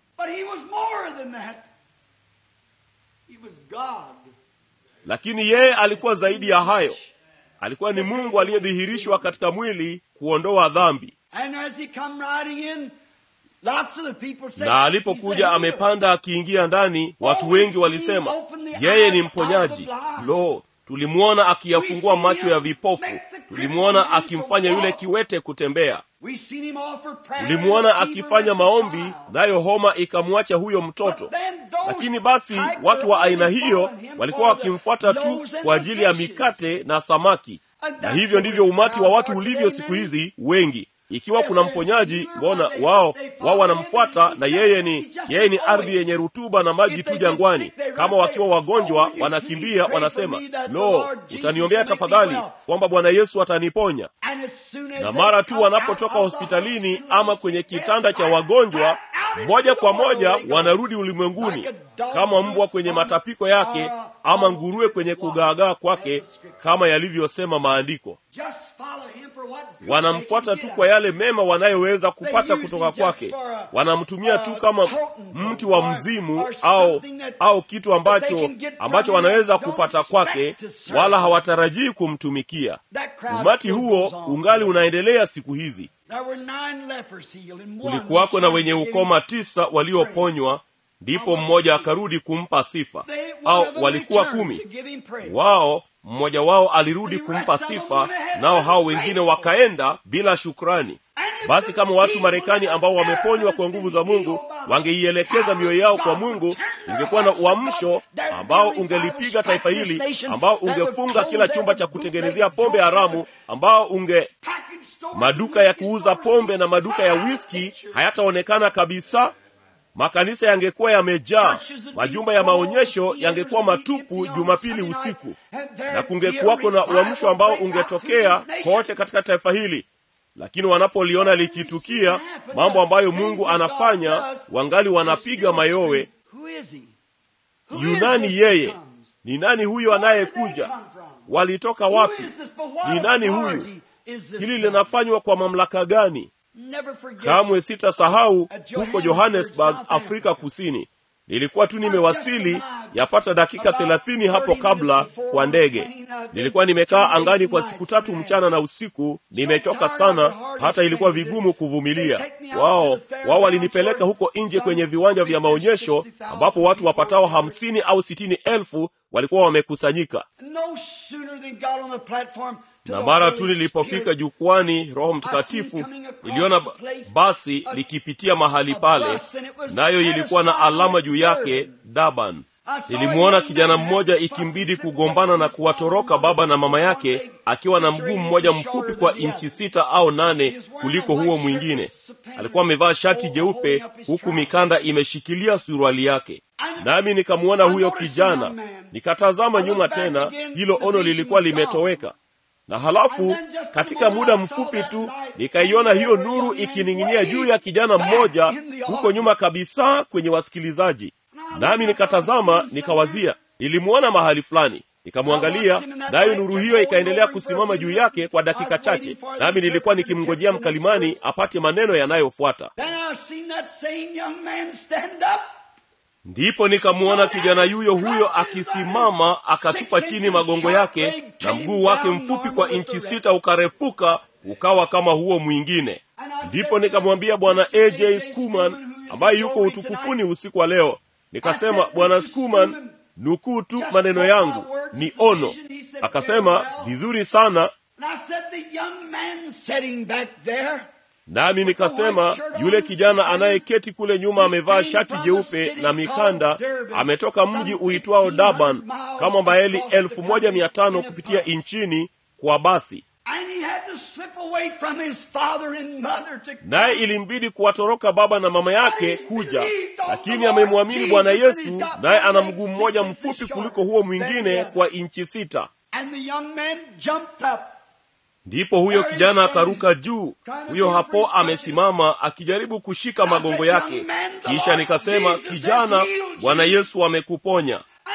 Lakini yeye alikuwa zaidi ya hayo. Alikuwa ni Mungu aliyedhihirishwa katika mwili kuondoa dhambi. Na alipokuja amepanda akiingia ndani, watu wengi walisema yeye ni mponyaji. Lo, tulimuona akiyafungua macho ya vipofu, tulimuona akimfanya yule kiwete kutembea, tulimuona akifanya maombi nayo homa ikamwacha huyo mtoto. Lakini basi watu wa aina hiyo walikuwa wakimfuata tu kwa ajili ya mikate na samaki. Na hivyo ndivyo umati wa watu ulivyo siku hizi wengi. Ikiwa kuna mponyaji, mbona wao wanamfuata, na yeye ni ardhi yenye rutuba na maji tu jangwani. Kama wakiwa wagonjwa wanakimbia, wanasema, lo, utaniombea tafadhali kwamba Bwana Yesu ataniponya. Na mara tu wanapotoka hospitalini ama kwenye kitanda cha wagonjwa, moja kwa moja wanarudi ulimwenguni, kama mbwa kwenye matapiko yake ama nguruwe kwenye kugaagaa kwake, kama yalivyosema maandiko. Wanamfuata tu kwa yale mema wanayoweza kupata kutoka kwake. Wanamtumia tu kama mti wa mzimu au kitu ambacho wanaweza kupata kwake, wala hawatarajii kumtumikia. Umati huo ungali unaendelea siku hizi. Kulikuwako na wenye ukoma 9 walioponywa, ndipo mmoja akarudi kumpa sifa. Au walikuwa 10. Mmoja wao alirudi kumpa sifa, nao hao wengine wakaenda bila shukrani. Basi kama watu Marekani ambao wameponywa kwa nguvu za Mungu wangeielekeza mioyo yao kwa Mungu, ungekuwa na uamsho ambao ungelipiga taifa hili, ambao ungefunga kila chumba cha kutengenezea pombe haramu, ambao maduka ya kuuza pombe na maduka ya whisky hayataonekana kabisa. Makanisa yangekuwa yamejaa, majumba ya maonyesho yangekuwa matupu Jumapili usiku, na kungekuwako na uamsho ambao ungetokea kote katika taifa hili. Lakini wanapoliona likitukia mambo ambayo Mungu anafanya, wangali wanapiga mayowe. Yunani yeye? Ni nani huyo anayekuja? Walitoka wapi? Ni nani huyu? Hili linafanywa kwa mamlaka gani? Kamwe sitasahau huko Johannesburg, Afrika Kusini. Nilikuwa tu nimewasili yapata dakika 30 hapo kabla kwa ndege. Nilikuwa nimekaa angani kwa siku 3 mchana na usiku, nimechoka sana, hata ilikuwa vigumu kuvumilia. Wao walinipeleka huko nje kwenye viwanja vya maonyesho ambapo watu wapatao 50 au 60,000 walikuwa wamekusanyika. Na mara tu nilipofika jukwani, Roho Mtakatifu, niliona basi likipitia mahali pale, nayo ilikuwa na alama juu yake, Durban. Nilimuona kijana mmoja ikimbidi kugombana na kuwatoroka baba na mama yake, akiwa na mguu mmoja mfupi kwa inchi 6 au 8 kuliko huo mwingine. Alikuwa amevaa shati jeupe huku mikanda imeshikilia suruali yake. Nami nikamuona huyo kijana, nikatazama nyuma tena, hilo ono lilikuwa limetoweka. Na halafu katika muda mfupi tu nikaiona hiyo nuru ikining'inia juu ya kijana mmoja huko nyuma kabisa kwenye wasikilizaji. Nami nikatazama, nikawazia, nilimuona mahali fulani. Nikamwangalia, nayo nuru hiyo ikaendelea kusimama juu yake kwa dakika chache. Nami nilikuwa nikimngojea mkalimani apate maneno yanayofuata. Ndipo nikamuona kijana huyo akisimama, akatupa chini magongo yake, na mguu wake mfupi kwa inchi 6 ukarefuka ukawa kama huo mwingine. Ndipo nikamwambia Bwana A.J. Skuman ambaye yuko utukufuni usiku wa leo, nikasema, Bwana Skuman, nukuu tu maneno yangu, ni ono. Akasema, vizuri sana. Nami nikasema, yule kijana anayeketi kule nyuma amevaa shati jeupe na mikanda, ametoka mji uitwao Durban, kama maili 1500 kupitia inchini kwa basi. naye ilimbidi kuwatoroka baba na mama yake kuja, lakini amemwamini Bwana Yesu, naye ana mguu mmoja mfupi kuliko huo mwingine kwa inchi 6. Ndipo huyo kijana akaruka juu. Huyo hapo amesimama akijaribu kushika magongo yake. Kisha nikasema, kijana, Bwana Yesu amekuponya.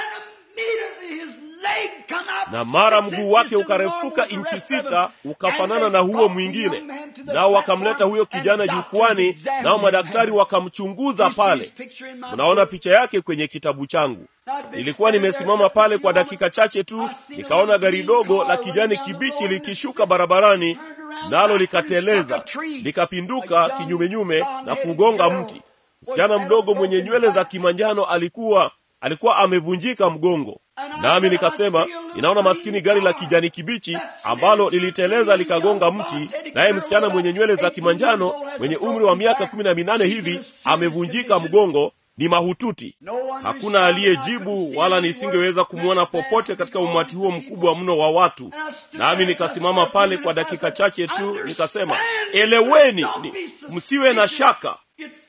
Na mara mguu wake ukarefuka inchi 6 ukafanana na huo mwingine. Nao wakamleta huyo kijana jukwani, nao madaktari wakamchunguza pale. Unaona picha yake kwenye kitabu changu. Nilikuwa nimesimama pale kwa dakika chache tu, nikaona gari dogo la kijani kibichi likishuka barabarani, nalo likateleza, likapinduka kinyumenyume na kugonga mti. Msichana mdogo mwenye nywele za kimanjano alikuwa amevunjika mgongo. Nami nikasema, inaona maskini gari la kijani kibichi ambalo liliteleza likagonga mti, naye msichana mwenye nywele za kimanjano mwenye umri wa miaka 18 hivi amevunjika mgongo, ni mahututi. Hakuna aliyejibu, wala nisingeweza kumwona popote katika umati huo mkubwa mno wa watu. Nami nikasimama pale kwa dakika chache tu, nikasema, eleweni, msiwe na shaka.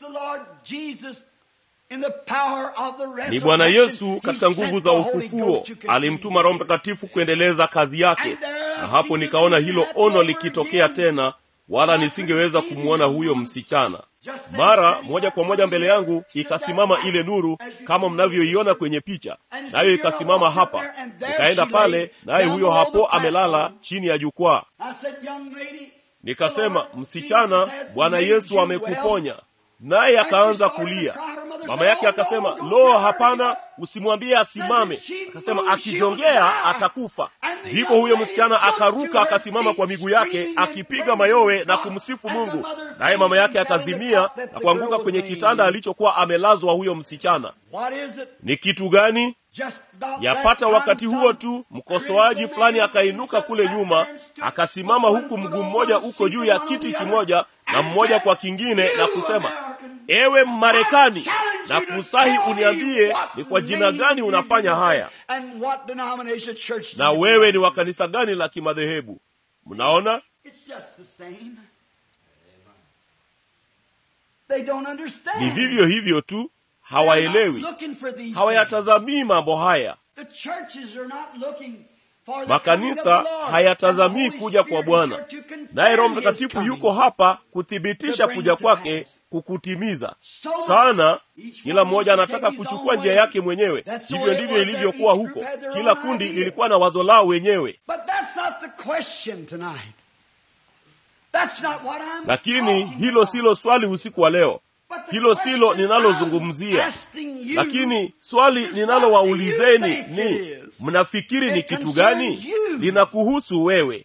Ni Bwana Yesu katika nguvu za ufufuo. Alimtuma Roho Mtakatifu kuendeleza kazi yake. Na hapo nikaona hilo ono likitokea tena, wala nisingeweza kumwona huyo msichana. Mara moja kwa moja mbele yangu ikasimama ile nuru kama mnavyoiona kwenye picha, nayo ikasimama hapa. Nikaenda pale, naye huyo hapo amelala chini ya jukwaa. Nikasema, msichana, Bwana Yesu amekuponya. Naye akaanza kulia. Mama yake akasema, lo, hapana, usimwambie asimame. Akasema, akijongea atakufa. Ndipo huyo msichana akaruka akasimama kwa miguu yake akipiga mayowe na kumsifu Mungu. Naye mama yake akazimia na kuanguka kwenye kitanda alichokuwa amelazwa huyo msichana. Ni kitu gani? Yapata wakati huo tu mkosoaji fulani akainuka kule nyuma, akasimama huku mguu mmoja uko juu ya kiti kimoja na mmoja kwa kingine, na kusema, ewe Marekani, na kusahi uniambie ni kwa jina gani unafanya haya, na wewe ni wa kanisa gani la kimadhehebu? Mnaona? Ni vivyo hivyo tu, hawaelewi, hawayatazamii mambo haya. Makanisa hayatazamii kuja kwa Bwana, naye Roho Mtakatifu yuko hapa kuthibitisha kuja kwake, kukutimiza sana. Kila mmoja anataka kuchukua njia yake mwenyewe. Hivyo ndivyo ilivyokuwa huko. Kila kundi lilikuwa na wazo lao wenyewe. Lakini hilo silo swali usiku wa leo. Hilo silo ninalozungumzia. Lakini swali ninalowaulizeni ni, mnafikiri ni kitu gani? Linakuhusu wewe.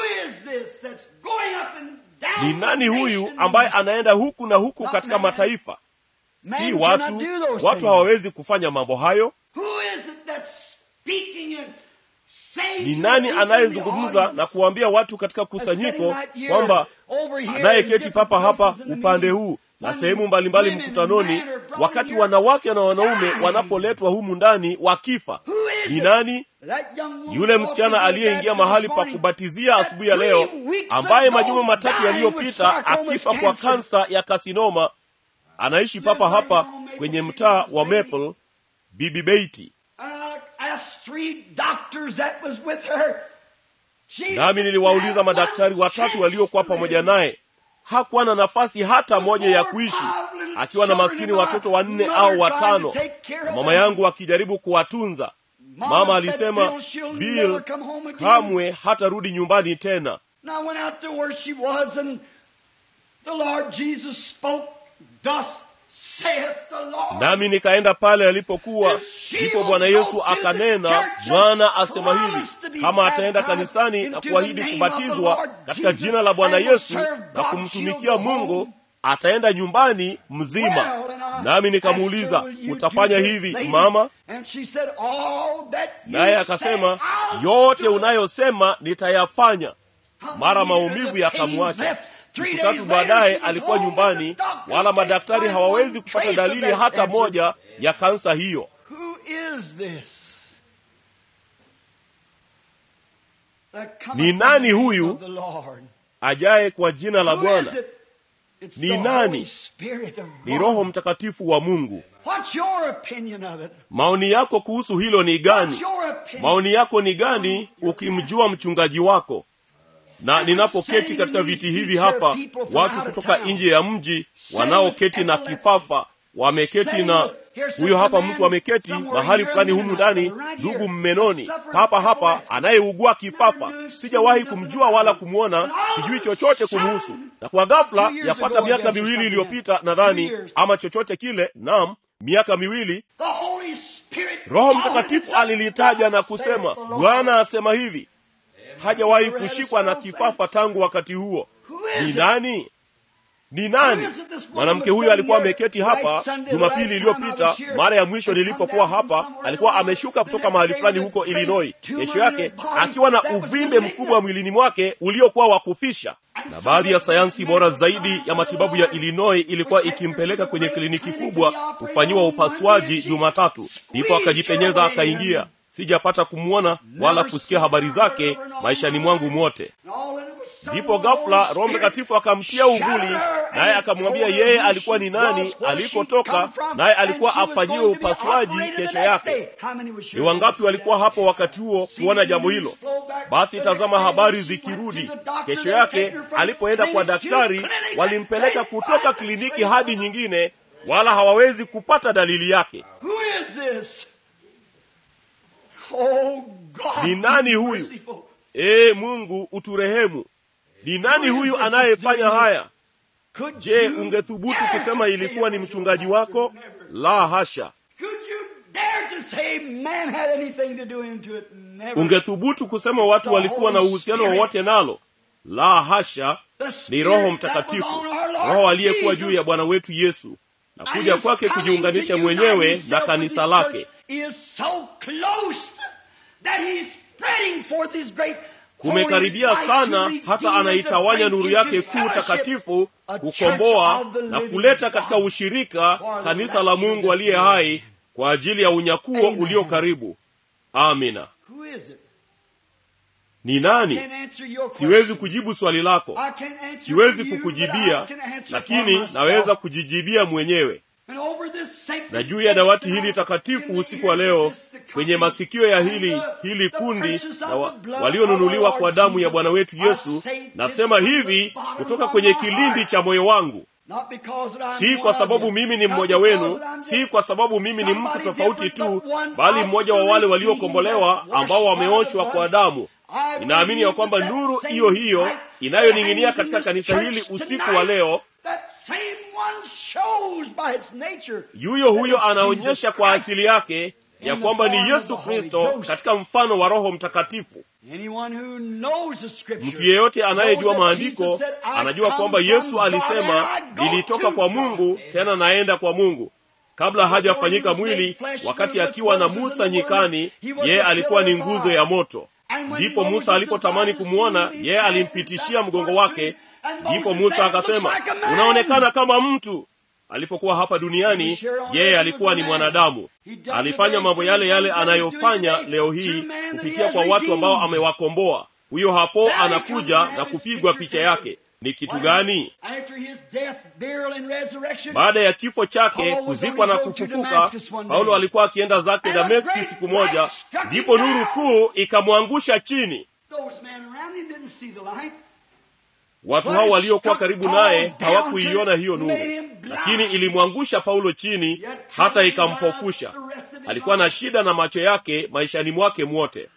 Ni nani huyu ambaye anaenda huku na huku katika mataifa? Si watu. Watu hawawezi kufanya mambo hayo. Ni nani anayezungumza na kuambia watu katika kusanyiko kwamba anayeketi papa hapa upande huu na sehemu mbalimbali mkutanoni, wakati wanawake na wanaume wanapoletwa humu ndani wakifa? Ni nani? Yule msichana aliyeingia mahali pa kubatizia asubuhi ya leo, ambaye majuma 3 yaliyopita akifa kwa kansa ya kasinoma, anaishi papa hapa kwenye mtaa wa Maple, Bibi Beatty. Nami niliwauliza madaktari 3 waliokuwa pamoja naye. Hakuwa na nafasi hata moja ya kuishi, akiwa na maskini watoto 4 au 5, na mama yangu akijaribu kuwatunza. Mama alisema, Bill kamwe hatarudi nyumbani tena. Nami nikaenda pale alipokuwa. Ndipo Bwana Yesu akanena, Bwana asema hivi, kama ataenda kanisani na kuahidi kubatizwa katika jina la Bwana Yesu na kumtumikia Mungu, ataenda nyumbani mzima. Nami nikamuuliza, utafanya hivi mama? Naye akasema, yote unayosema nitayafanya. Mara maumivu yakamwacha. Siku 3 baadaye alikuwa nyumbani, wala madaktari hawawezi kupata dalili hata moja ya kansa hiyo. Ni nani huyu ajaye kwa jina la Bwana? Ni nani? Ni Roho Mtakatifu wa Mungu. Maoni yako kuhusu hilo ni gani? Maoni yako ni gani ukimjua mchungaji wako? Na ninapoketi katika viti hivi hapa, watu kutoka nje ya mji wanaoketi na kifafa wameketi, na huyo hapa mtu ameketi mahali fulani humu ndani, ndugu Mmenoni hapa hapa, anayeugua kifafa. Sijawahi kumjua wala kumwona, sijui chochote kumhusu, na kwa ghafla yapata miaka 2 iliyopita nadhani, ama chochote kile, naam, miaka 2, Roho Mtakatifu alilitaja na kusema, Bwana asema hivi. Hajawahi kushikwa na kifafa tangu wakati huo. Ni nani? Ni nani? Mwanamke huyu alikuwa ameketi hapa Jumapili iliyopita. Mara ya mwisho nilipokuwa hapa, alikuwa ameshuka kutoka mahali fulani huko Illinois. Kesho yake akiwa na uvimbe mkubwa mwilini mwake uliokuwa wa kufisha. Na baadhi ya sayansi bora zaidi ya matibabu ya Illinois ilikuwa ikimpeleka kwenye kliniki kubwa kufanyiwa upasuaji Jumatatu. Ndipo akajipenyeza akaingia. Sijapata kumwona wala kusikia habari zake maishani mwangu mwote. Ndipo ghafla Roho Mtakatifu akamtia uvuli, naye akamwambia yeye alikuwa ni nani, alikotoka, naye alikuwa afanyiwe upasuaji kesho yake. Ni wangapi walikuwa hapo wakati huo kuona jambo hilo? Basi tazama habari zikirudi. Kesho yake alipoenda kwa daktari, walimpeleka kutoka kliniki hadi nyingine, wala hawawezi kupata dalili yake. Ni nani huyu? Mungu uturehemu. Ni nani huyu anayefanya haya? Je, ungethubutu kusema ilikuwa ni mchungaji wako? La hasha. Ungethubutu kusema watu walikuwa na uhusiano wowote nalo? La hasha. Ni Roho Mtakatifu, Roho aliyekuwa juu ya Bwana wetu Yesu, na kuja kwake kujiunganisha mwenyewe na kanisa lake. Kumekaribia sana hata anaitawanya nuru yake kuu takatifu kukomboa na kuleta katika ushirika kanisa la Mungu aliye hai kwa ajili ya unyakuo ulio karibu. Amina. Ni nani? Siwezi kujibu swali lako. Siwezi kukujibia, lakini naweza kujijibia mwenyewe. Na juu ya dawati hili takatifu usiku wa leo, kwenye masikio ya hili kundi na walionunuliwa kwa damu ya Bwana wetu Yesu, nasema hivi kutoka kwenye kilindi cha moyo wangu. Si kwa sababu mimi ni mmoja wenu, si kwa sababu mimi ni mtu tofauti tu, bali mmoja wa wale waliokombolewa ambao wameoshwa kwa damu. Ninaamini ya kwamba nuru hiyo hiyo inayoning'inia katika kanisa hili usiku wa leo, yuyo huyo anaonyesha kwa asili yake ya kwamba ni Yesu Kristo katika mfano wa Roho Mtakatifu. Mtu yeyote anayejua maandiko anajua kwamba Yesu alisema, nilitoka kwa Mungu tena naenda kwa Mungu. Kabla hajafanyika mwili, wakati akiwa na Musa nyikani, yeye alikuwa ni nguzo ya moto. Ndipo Musa alipotamani kumuona, yeye alimpitishia mgongo wake. Ndipo Musa akasema, unaonekana kama mtu. Alipokuwa hapa duniani, yeye alikuwa ni mwanadamu. Alifanya mambo yale yale anayofanya leo hii kupitia kwa watu ambao amewakomboa. Huyo hapo anakuja na kupigwa picha yake. Ni kitu gani? Baada ya kifo chake, kuzikwa na kufufuka, Paulo alikuwa akienda zake Dameski siku moja, ndipo nuru kuu ikamwangusha chini. Watu hao waliokuwa karibu naye hawakuiona hiyo nuru, lakini ilimwangusha Paulo chini hata ikampofusha. Alikuwa na shida na macho yake maishani mwake mwote.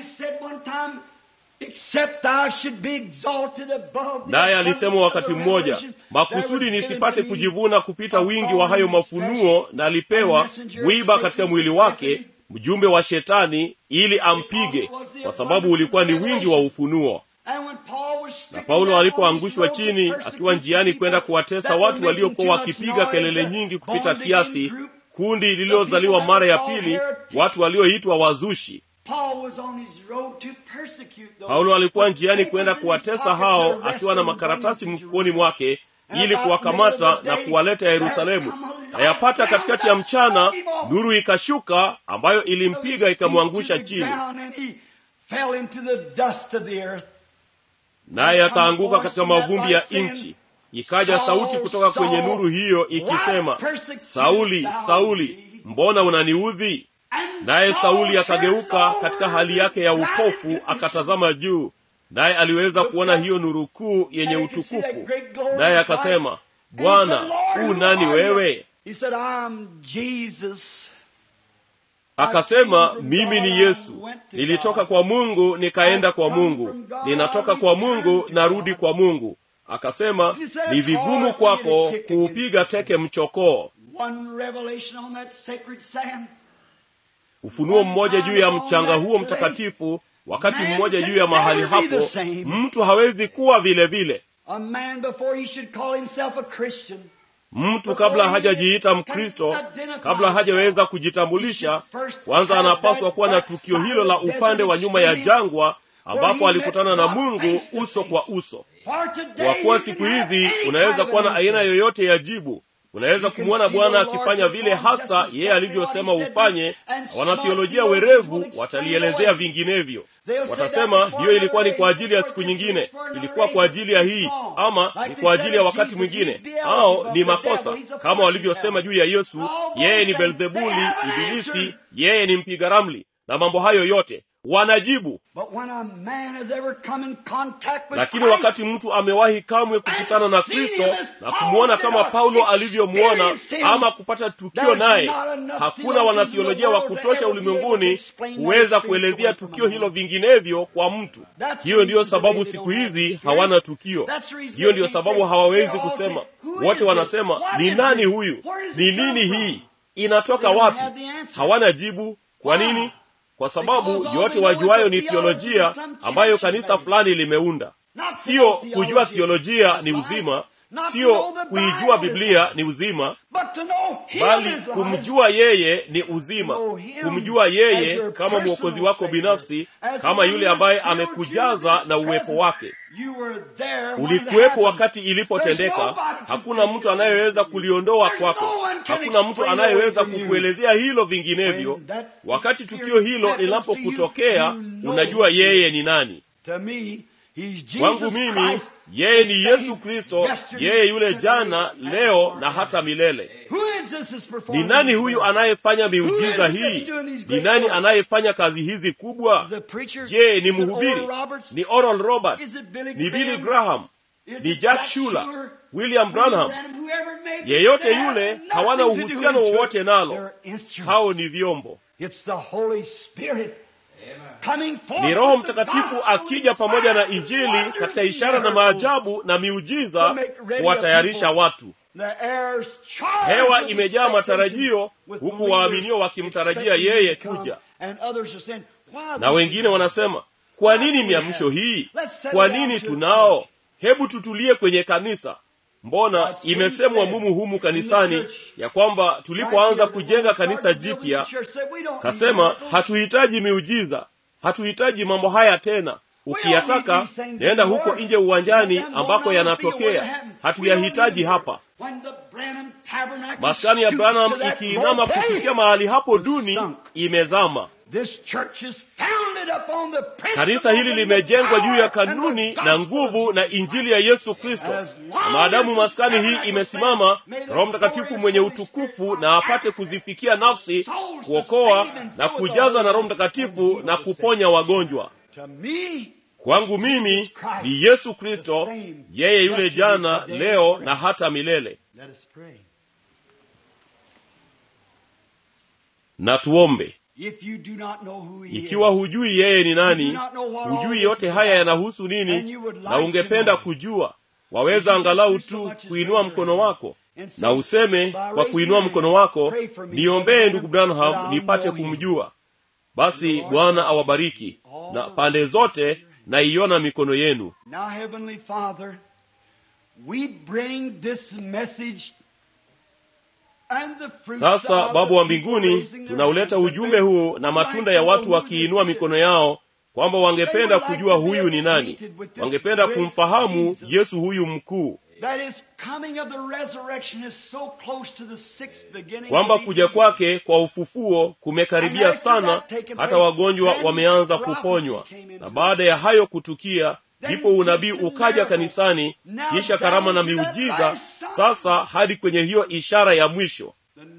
Naye alisema wakati mmoja, makusudi nisipate kujivuna kupita wingi wa hayo mafunuo, na alipewa mwiba katika mwili wake, mjumbe wa Shetani, ili ampige, kwa sababu ulikuwa ni wingi wa ufunuo. Na Paulo alipoangushwa chini akiwa njiani kwenda kuwatesa watu waliokuwa wakipiga kelele nyingi kupita kiasi, kundi lililozaliwa mara ya pili, watu walioitwa wazushi, Paulo alikuwa njiani kwenda kuwatesa hao akiwa na makaratasi mfukoni mwake ili kuwakamata na kuwaleta Yerusalemu. Na yapata katikati ya mchana, nuru ikashuka ambayo ilimpiga ikamwangusha chini. fell into the dust of the earth. Naye akaanguka katika mavumbi ya nchi. Ikaja sauti kutoka kwenye nuru hiyo ikisema, Sauli, Sauli, mbona unaniudhi? Naye Sauli akageuka katika hali yake ya upofu, akatazama juu. Naye aliweza kuona hiyo nuru kuu yenye utukufu. Naye akasema, Bwana, nani wewe? Akasema, mimi ni Yesu. Nilitoka kwa Mungu nikaenda kwa Mungu. Ninatoka kwa Mungu narudi kwa Mungu. Akasema, ni vigumu kwako kuupiga teke mchokoo. Ufunuo mmoja juu ya mchanga huo mtakatifu, wakati mmoja juu ya mahali hapo. Mtu hawezi kuwa vile vile. Mtu kabla hajajiita Mkristo, kabla hajaweza kujitambulisha, kwanza anapaswa kuwa na tukio hilo la upande wa nyuma ya jangwa, ambapo alikutana na Mungu uso kwa uso. Kwa kuwa siku hizi unaweza kuwa na aina yoyote ya jibu. Unaweza kumwona Bwana akifanya vile hasa yeye alivyosema ufanye. Wanatheolojia werevu watalielezea vinginevyo. Watasema hiyo ilikuwa ni kwa ajili ya siku nyingine, ilikuwa kwa ajili ya hii, ama ni kwa ajili ya wakati mwingine, au ni makosa. Kama walivyosema juu ya Yesu, yeye ni Beelzebuli, ibilisi, yeye ni mpiga ramli, na mambo hayo yote wanajibu. Lakini wakati mtu amewahi kamwe kukutana na Kristo na kumwona kama Paulo alivyomwona, ama kupata tukio naye, hakuna wanatheolojia wa kutosha ulimwenguni kuweza kuelezea tukio hilo vinginevyo kwa mtu. Hiyo ndiyo sababu siku hizi hawana tukio. Hiyo ndiyo sababu hawawezi kusema. Wote wanasema, ni nani huyu? Ni nini hii? Inatoka wapi? Hawana jibu. Kwa nini? Kwa sababu yote wajuayo ni theolojia ambayo kanisa fulani limeunda. Sio kujua theolojia ni uzima, sio kuijua Biblia ni uzima, bali kumjua yeye ni uzima. Kumjua yeye kama mwokozi wako binafsi, kama yule ambaye amekujaza na uwepo wake. Ulikuwepo wakati ilipotendeka. Hakuna mtu anayeweza kuliondoa kwako. Hakuna mtu anayeweza kukuelezea hilo vinginevyo. Wakati tukio hilo linapokutokea, unajua yeye ni nani. Kwangu mimi, yeye ni Yesu Kristo, yeye yule jana, leo na hata milele. Ni nani huyu anayefanya miujiza hii? Ni nani anayefanya kazi hizi kubwa? Je, ni mhubiri? Ni Oral Roberts? Ni Billy Graham? Ni Jack Shuler? William Branham? Yeyote yule, hawana uhusiano wowote nalo. Hao ni vyombo. Ni Roho Mtakatifu akija pamoja na Injili katika ishara na maajabu na miujiza kuwatayarisha watu. Hewa imejaa matarajio, huku waaminio wakimtarajia yeye kuja. Na wengine wanasema, kwa nini miamsho hii? Kwa nini tunao? Hebu tutulie kwenye kanisa. Mbona imesemwa humu kanisani ya kwamba tulipoanza kujenga kanisa jipya, kasema hatuhitaji miujiza, hatuhitaji mambo haya tena. Ukiyataka nenda huko nje uwanjani ambako yanatokea. Hatuyahitaji hapa. Maskani ya Branham ikiinama kufikia mahali hapo duni, imezama. Kanisa hili limejengwa juu ya kanuni na nguvu na Injili ya Yesu Kristo. Na maadamu maskani hii imesimama, Roho Mtakatifu mwenye utukufu na apate kuzifikia nafsi, kuokoa na kujaza na Roho Mtakatifu na kuponya wagonjwa. Kwangu mimi ni Yesu Kristo, yeye yule jana, leo na hata milele. Na tuombe. Ikiwa hujui yeye ni nani, hujui yote haya yanahusu nini, na ungependa kujua, waweza angalau tu kuinua mkono wako na useme kwa kuinua mkono wako, niombee ndugu Branham nipate kumjua. Basi Bwana awabariki na pande zote, na iona mikono yenu. Now, Heavenly Father, we bring this message. Sasa Baba wa mbinguni, tunauleta ujumbe huu na matunda ya watu wakiinua mikono yao, kwamba wangependa kujua huyu ni nani. Wangependa kumfahamu Yesu huyu mkuu. that his coming of the resurrection is so close to the sixth beginning. Kwamba kuja kwake kwa ufufuo kumekaribia sana, hata wagonjwa wameanza kuponywa. Na baada ya hayo kutukia, ndipo unabii ukaja kanisani, kisha karama na miujiza, sasa hadi kwenye hiyo ishara ya mwisho.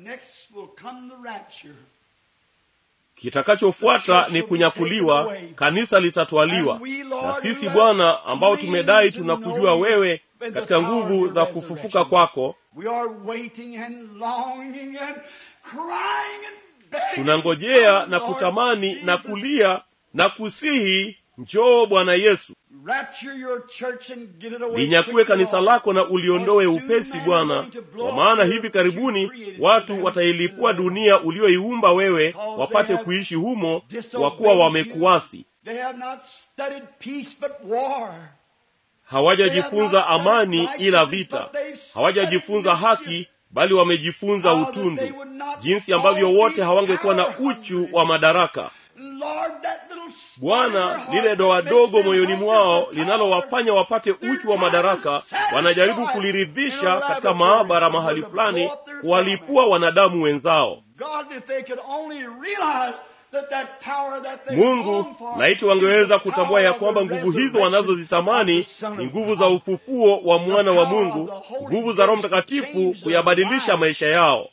Kitakachofuata ni kunyakuliwa, kanisa litatwaliwa. Na sisi Bwana, ambao tumedai tunakujua wewe katika nguvu za kufufuka kwako, tunangojea na kutamani na kulia na kusihi, njoo Bwana Yesu. Linyakue kanisa lako na uliondoe upesi Bwana, kwa maana hivi karibuni watu watailipua dunia ulioiumba wewe, wapate kuishi humo, kwa kuwa wamekuasi. Hawajajifunza amani ila vita, hawajajifunza haki bali wamejifunza utundu, jinsi ambavyo wote hawangekuwa na uchu wa madaraka. Bwana, lile doa dogo moyoni mwao linalowafanya wapate uchu wa madaraka, wanajaribu kuliridhisha katika maabara mahali fulani, kuwalipua wanadamu wenzao. Mungu, laiti wangeweza kutambua ya kwamba nguvu hizo wanazozitamani ni nguvu za ufufuo wa mwana wa Mungu, nguvu za Roho Mtakatifu kuyabadilisha maisha yao.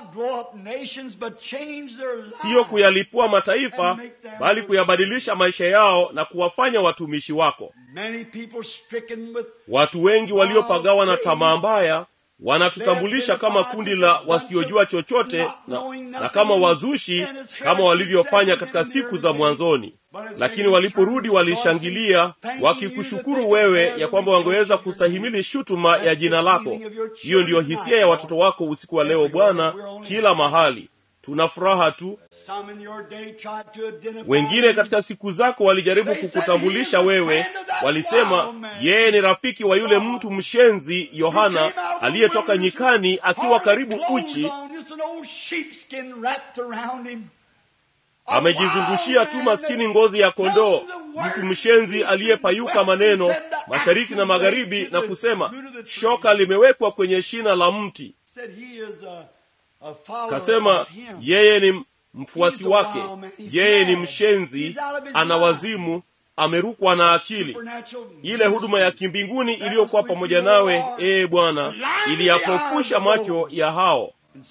Sio kuyalipua mataifa, bali kuyabadilisha maisha yao na kuwafanya watumishi wako. Watu wengi waliopagawa na tamaa mbaya wanatutambulisha kama kundi la wasiojua chochote na kama wazushi, kama walivyofanya katika siku za mwanzoni. Lakini waliporudi walishangilia, wakikushukuru wewe ya kwamba wangeweza kustahimili shutuma ya jina lako. Hiyo ndiyo hisia ya watoto wako usiku wa leo Bwana, kila mahali. Tuna furaha tu. Wengine katika siku zako walijaribu kukutambulisha wewe, walisema yeye ni rafiki wa yule mtu mshenzi Yohana aliyetoka nyikani akiwa karibu uchi, amejizungushia tu maskini ngozi ya kondoo. Mtu mshenzi aliyepayuka maneno mashariki na magharibi na kusema shoka limewekwa kwenye shina la mti. Kasema yeye ni mfuasi wake, yeye ni mshenzi, ana wazimu, amerukwa na akili. Ile huduma ya kimbinguni iliyokuwa pamoja nawe, Bwana, iliyapofusha macho ya hao.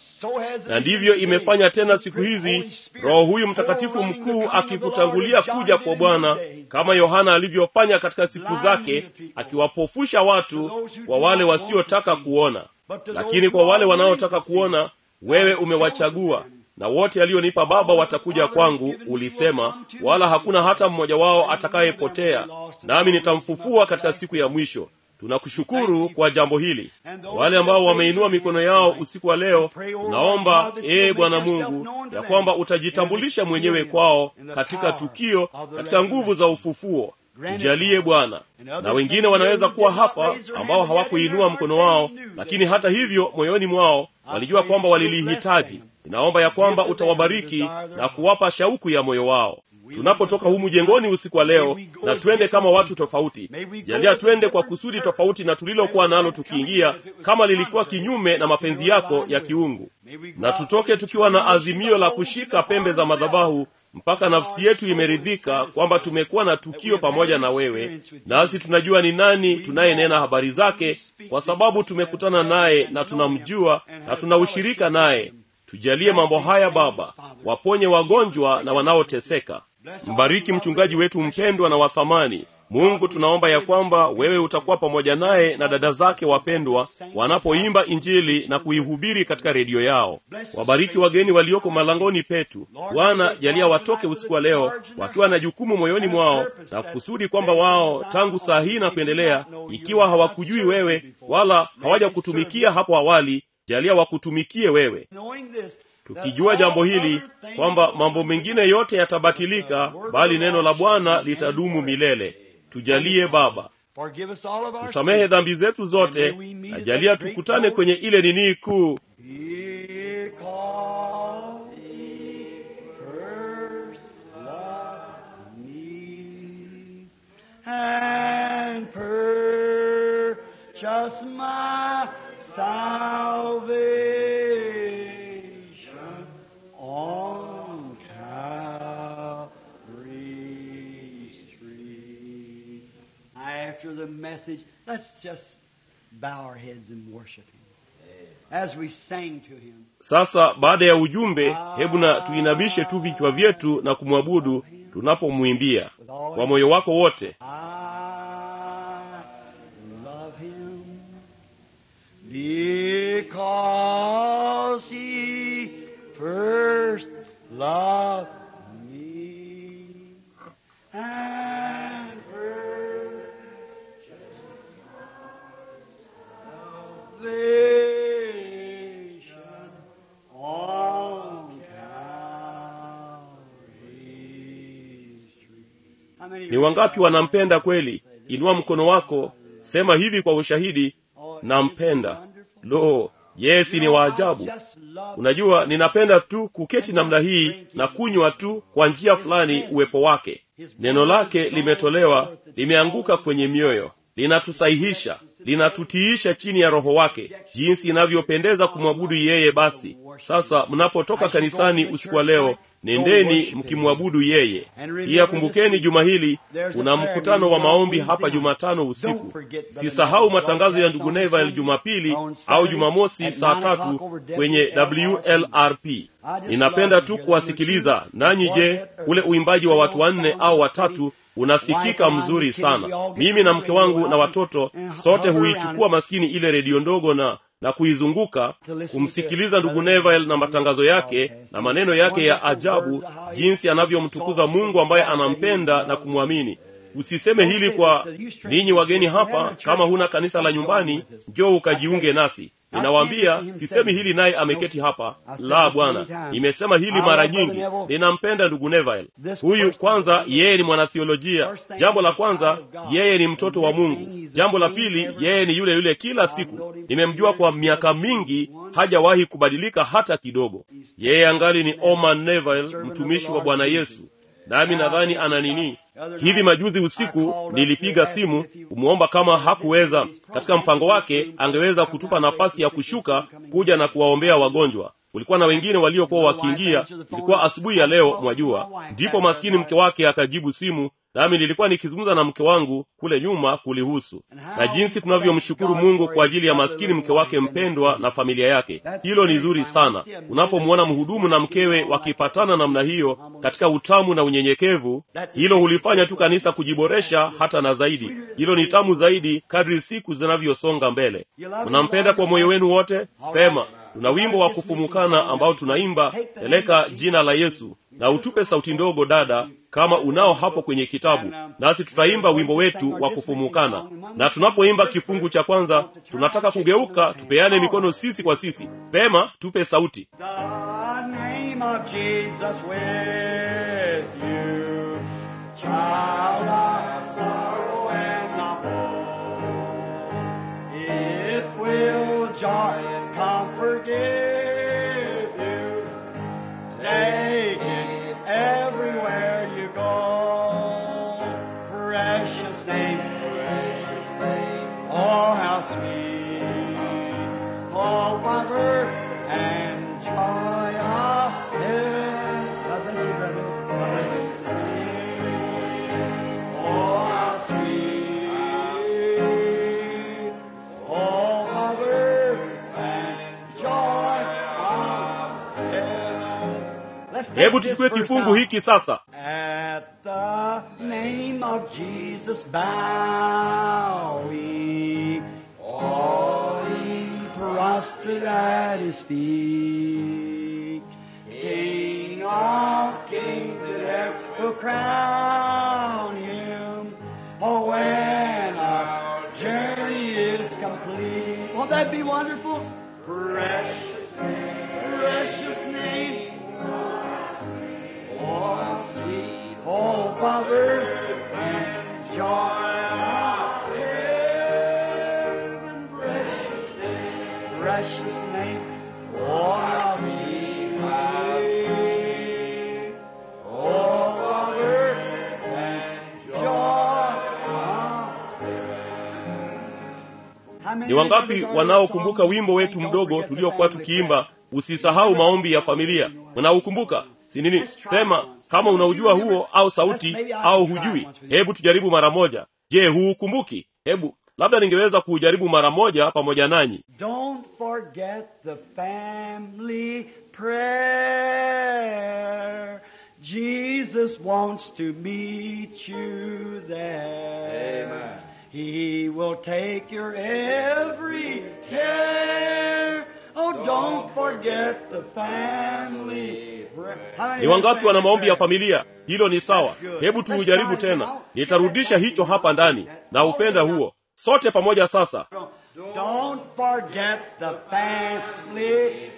Na ndivyo imefanya tena siku hizi, Roho huyu Mtakatifu mkuu akikutangulia kuja kwa Bwana, kama Yohana alivyofanya katika siku zake, akiwapofusha watu kwa wale wasiotaka kuona. Lakini kwa wale wanaotaka kuona, wewe umewachagua. Na wote alionipa Baba watakuja kwangu, ulisema, wala hakuna hata mmoja wao atakayepotea, nami nitamfufua katika siku ya mwisho. Tunakushukuru kwa jambo hili. Wale ambao wameinua mikono yao usiku wa leo, naomba Bwana Mungu ya kwamba utajitambulisha mwenyewe kwao katika tukio, katika nguvu za ufufuo. Tujalie Bwana. Na wengine wanaweza kuwa hapa ambao hawakuinua mkono wao, lakini hata hivyo moyoni mwao walijua kwamba walilihitaji. Ninaomba ya kwamba utawabariki na kuwapa shauku ya moyo wao. Tunapotoka humu jengoni usiku wa leo, na twende kama watu tofauti. Jalia twende kwa kusudi tofauti na tulilokuwa nalo tukiingia, kama lilikuwa kinyume na mapenzi yako ya kiungu. Na tutoke tukiwa na azimio la kushika pembe za madhabahu mpaka nafsi yetu imeridhika kwamba tumekuwa na tukio pamoja na wewe, nasi tunajua ni nani tunayenena habari zake, kwa sababu tumekutana naye na tunamjua na tunaushirika naye. Tujalie mambo haya Baba, waponye wagonjwa na wanaoteseka. Mbariki mchungaji wetu mpendwa na wa thamani. Mungu, tunaomba ya kwamba wewe utakuwa pamoja naye na dada zake wapendwa wanapoimba Injili na kuihubiri katika redio yao. Wabariki wageni walioko malangoni petu. Bwana, jalia watoke usiku wa leo wakiwa na jukumu moyoni mwao na kusudi kwamba wao tangu saa hii na kuendelea, ikiwa hawakujui wewe wala hawajakutumikia hapo awali, jalia wakutumikie wewe. Tukijua jambo hili kwamba mambo mengine yote yatabatilika, bali neno la Bwana litadumu milele. Tujalie Baba. Tusamehe dhambi zetu zote, na jalia tukutane kwenye ile nini kuu. And purchase purchased my salvation on Calvary's tree. After the message, let's just bow our heads and worship Him as we sang to Him. Sasa baada ya ujumbe, hebu na tuinamishe tu vichwa vyetu na kumwabudu tunapomwimbia kwa moyo wako wote. Because He first loved me and purchased salvation on Calvary's tree. Ni wangapi wanampenda kweli? Inua mkono wako, sema hivi kwa ushahidi, nampenda. Lo, Yesu ni wa ajabu. Unajua, ninapenda tu kuketi namna hii na kunywa tu kwa njia fulani uwepo wake. Neno lake limetolewa, limeanguka kwenye mioyo, linatusahihisha, linatutiisha chini ya roho wake. Jinsi inavyopendeza kumwabudu yeye. Basi sasa mnapotoka kanisani usiku wa leo, nendeni mkimwabudu yeye. Pia kumbukeni juma hili kuna mkutano wa maombi hapa Jumatano usiku. Sisahau matangazo ya ndugu Neville Jumapili au Jumamosi saa 3 kwenye WLRP. Ninapenda tu kuwasikiliza. Nanyi je, ule uimbaji wa watu 4 au 3 unasikika mzuri sana. Mimi na mke wangu na watoto sote huichukua maskini ile redio ndogo na kuizunguka kumsikiliza ndugu Neville na matangazo yake na maneno yake ya ajabu, jinsi anavyomtukuza Mungu ambaye anampenda na kumwamini. Usiseme hili kwa ninyi wageni hapa, kama huna kanisa la nyumbani, njoo ukajiunge nasi. Ninawaambia, sisemi hili naye ameketi hapa. La Bwana, nimesema hili mara nyingi. Ninampenda ndugu Neville. Huyu kwanza, yeye ni mwanatheolojia. Jambo la kwanza, yeye ni mtoto wa Mungu. Jambo la pili, yeye ni yule yule kila siku. Nimemjua kwa miaka mingi, hajawahi kubadilika hata kidogo. Yeye angali ni Oman Neville, mtumishi wa Bwana Yesu. Nami nadhani ana nini. Hivi majuzi usiku nilipiga simu kumuomba kama hakuweza, katika mpango wake angeweza kutupa nafasi ya kushuka kuja na kuwaombea wagonjwa. Kulikuwa na wengine waliokuwa wakiingia. Ilikuwa asubuhi ya leo, mwajua. Ndipo maskini mke wake akajibu simu, nami nilikuwa nikizungumza na mke wangu kule nyuma kulihusu. Na jinsi tunavyomshukuru Mungu kwa ajili ya maskini mke wake mpendwa na familia yake. Hilo ni zuri sana. Unapomwona mhudumu na mkewe wakipatana namna hiyo katika utamu na unyenyekevu, hilo hulifanya tu kanisa kujiboresha hata na zaidi. Hilo ni tamu zaidi kadri siku zinavyosonga mbele. Unampenda kwa moyo wenu wote? Pema. Tuna wimbo wa kufumukana ambao tunaimba, peleka jina la Yesu. Na utupe sauti ndogo dada, kama unao hapo kwenye kitabu. Nasi tutaimba wimbo wetu wa kufumukana. Na tunapoimba kifungu cha kwanza, tunataka kugeuka, tupeane mikono sisi kwa sisi. Pema, tupe sauti. The name of Jesus with you, child of sorrow and of woe. It will joy and comfort give you. Take it everywhere you go. Precious name, oh how sweet, hope of earth and joy of heaven. God bless you, brother. God bless you. Oh how sweet, hope of earth and joy of heaven. Let's take Hebu this tuchukue verse kifungu now. hiki sasa. At the name of Jesus bow we, all ye prostrate at His feet. King of kings and ever will crown Him. Oh, when our journey is complete. Won't that be wonderful? Precious name, oh, sweet hope of earth and joy of heaven. Precious name, oh, how sweet, hope of earth and joy of heaven. How Ni wangapi wanaokumbuka wimbo wetu mdogo tuliokuwa tukiimba, usisahau maombi ya familia? Mnaukumbuka? Si nini? Sema kama unaujua huo au sauti au hujui. Hebu tujaribu mara moja. Je, huukumbuki? Hebu labda ningeweza kuujaribu mara moja pamoja nanyi. Don't forget the family prayer. Jesus wants to meet you there. Amen. He will take your every care. Oh, don't forget the family prayer. Ni wangapi wana maombi ya familia? Hilo ni sawa. Hebu tuujaribu tena. Nitarudisha hicho hapa ndani. Na upenda huo. Sote pamoja sasa. Don't forget the family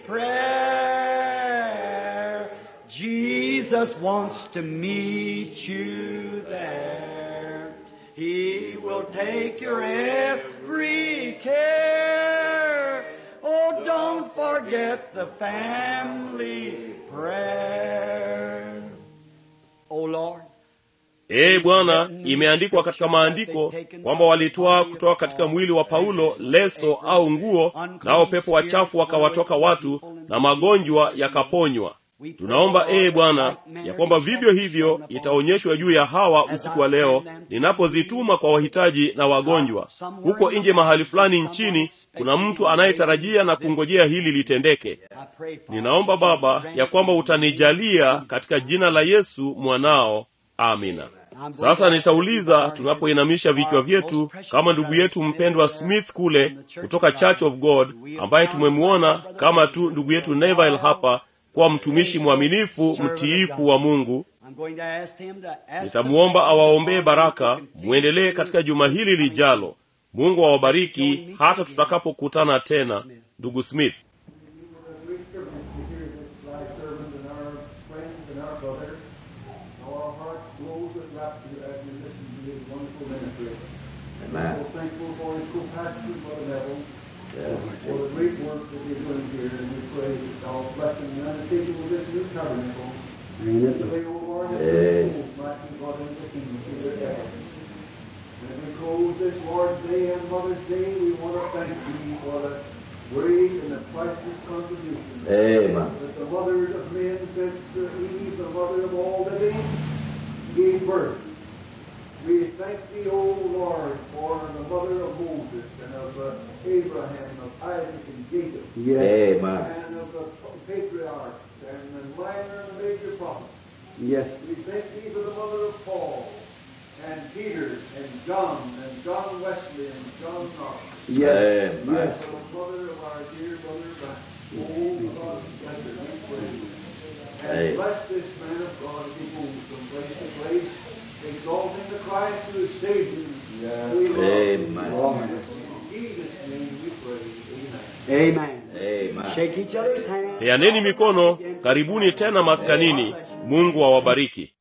prayer. Jesus wants to meet you there. He will take your every care. Oh, don't forget the family prayer. Oh, Lord. Bwana, imeandikwa katika maandiko kwamba walitoa kutoka katika mwili wa Paulo leso au nguo, nao pepo wachafu wakawatoka watu na magonjwa yakaponywa. Tunaomba Bwana ya kwamba vivyo hivyo itaonyeshwa juu ya hawa usiku wa leo, ninapozituma kwa wahitaji na wagonjwa. Huko nje mahali fulani nchini kuna mtu anayetarajia na kungojea hili litendeke. Ninaomba Baba ya kwamba utanijalia katika jina la Yesu mwanao. Amina. Sasa nitauliza tunapoinamisha vichwa vyetu, kama ndugu yetu mpendwa Smith kule kutoka Church of God, ambaye tumemwona kama tu ndugu yetu Neville hapa, kwa mtumishi mwaminifu mtiifu wa Mungu. Nitamuomba awaombee baraka, muendelee katika juma hili lijalo. Mungu awabariki hata tutakapokutana tena. Ndugu Smith. Amen. We're thankful for his compassion for the devil, for the great work that he's doing here, and we pray that God's blessing and undertaking of this new tabernacle, that they will Lord have might be brought into the kingdom of their heaven. As we close this Lord's Day and Mother's Day, we want to thank thee for the great and the priceless contribution. Amen. That the mother of men, since Eve, the mother of all living, gave birth. We thank thee, O Lord, for the mother of Moses and of Abraham, of Isaac and Jacob, Amen. And of the patriarchs and the minor and the major prophets. Yes. We thank thee for the mother of Paul and Peter and John Wesley and John Knox. Yes. Amen. Yes. For the mother of our dear mother, oh God, bless her, we pray. And bless this man of God as he moves from place to place, exalting the Christ who is Savior. Amen. In Jesus' name we pray. Amen. Amen. Shake each other's hands. Peaneni mikono, karibuni tena maskanini. Mungu awabariki.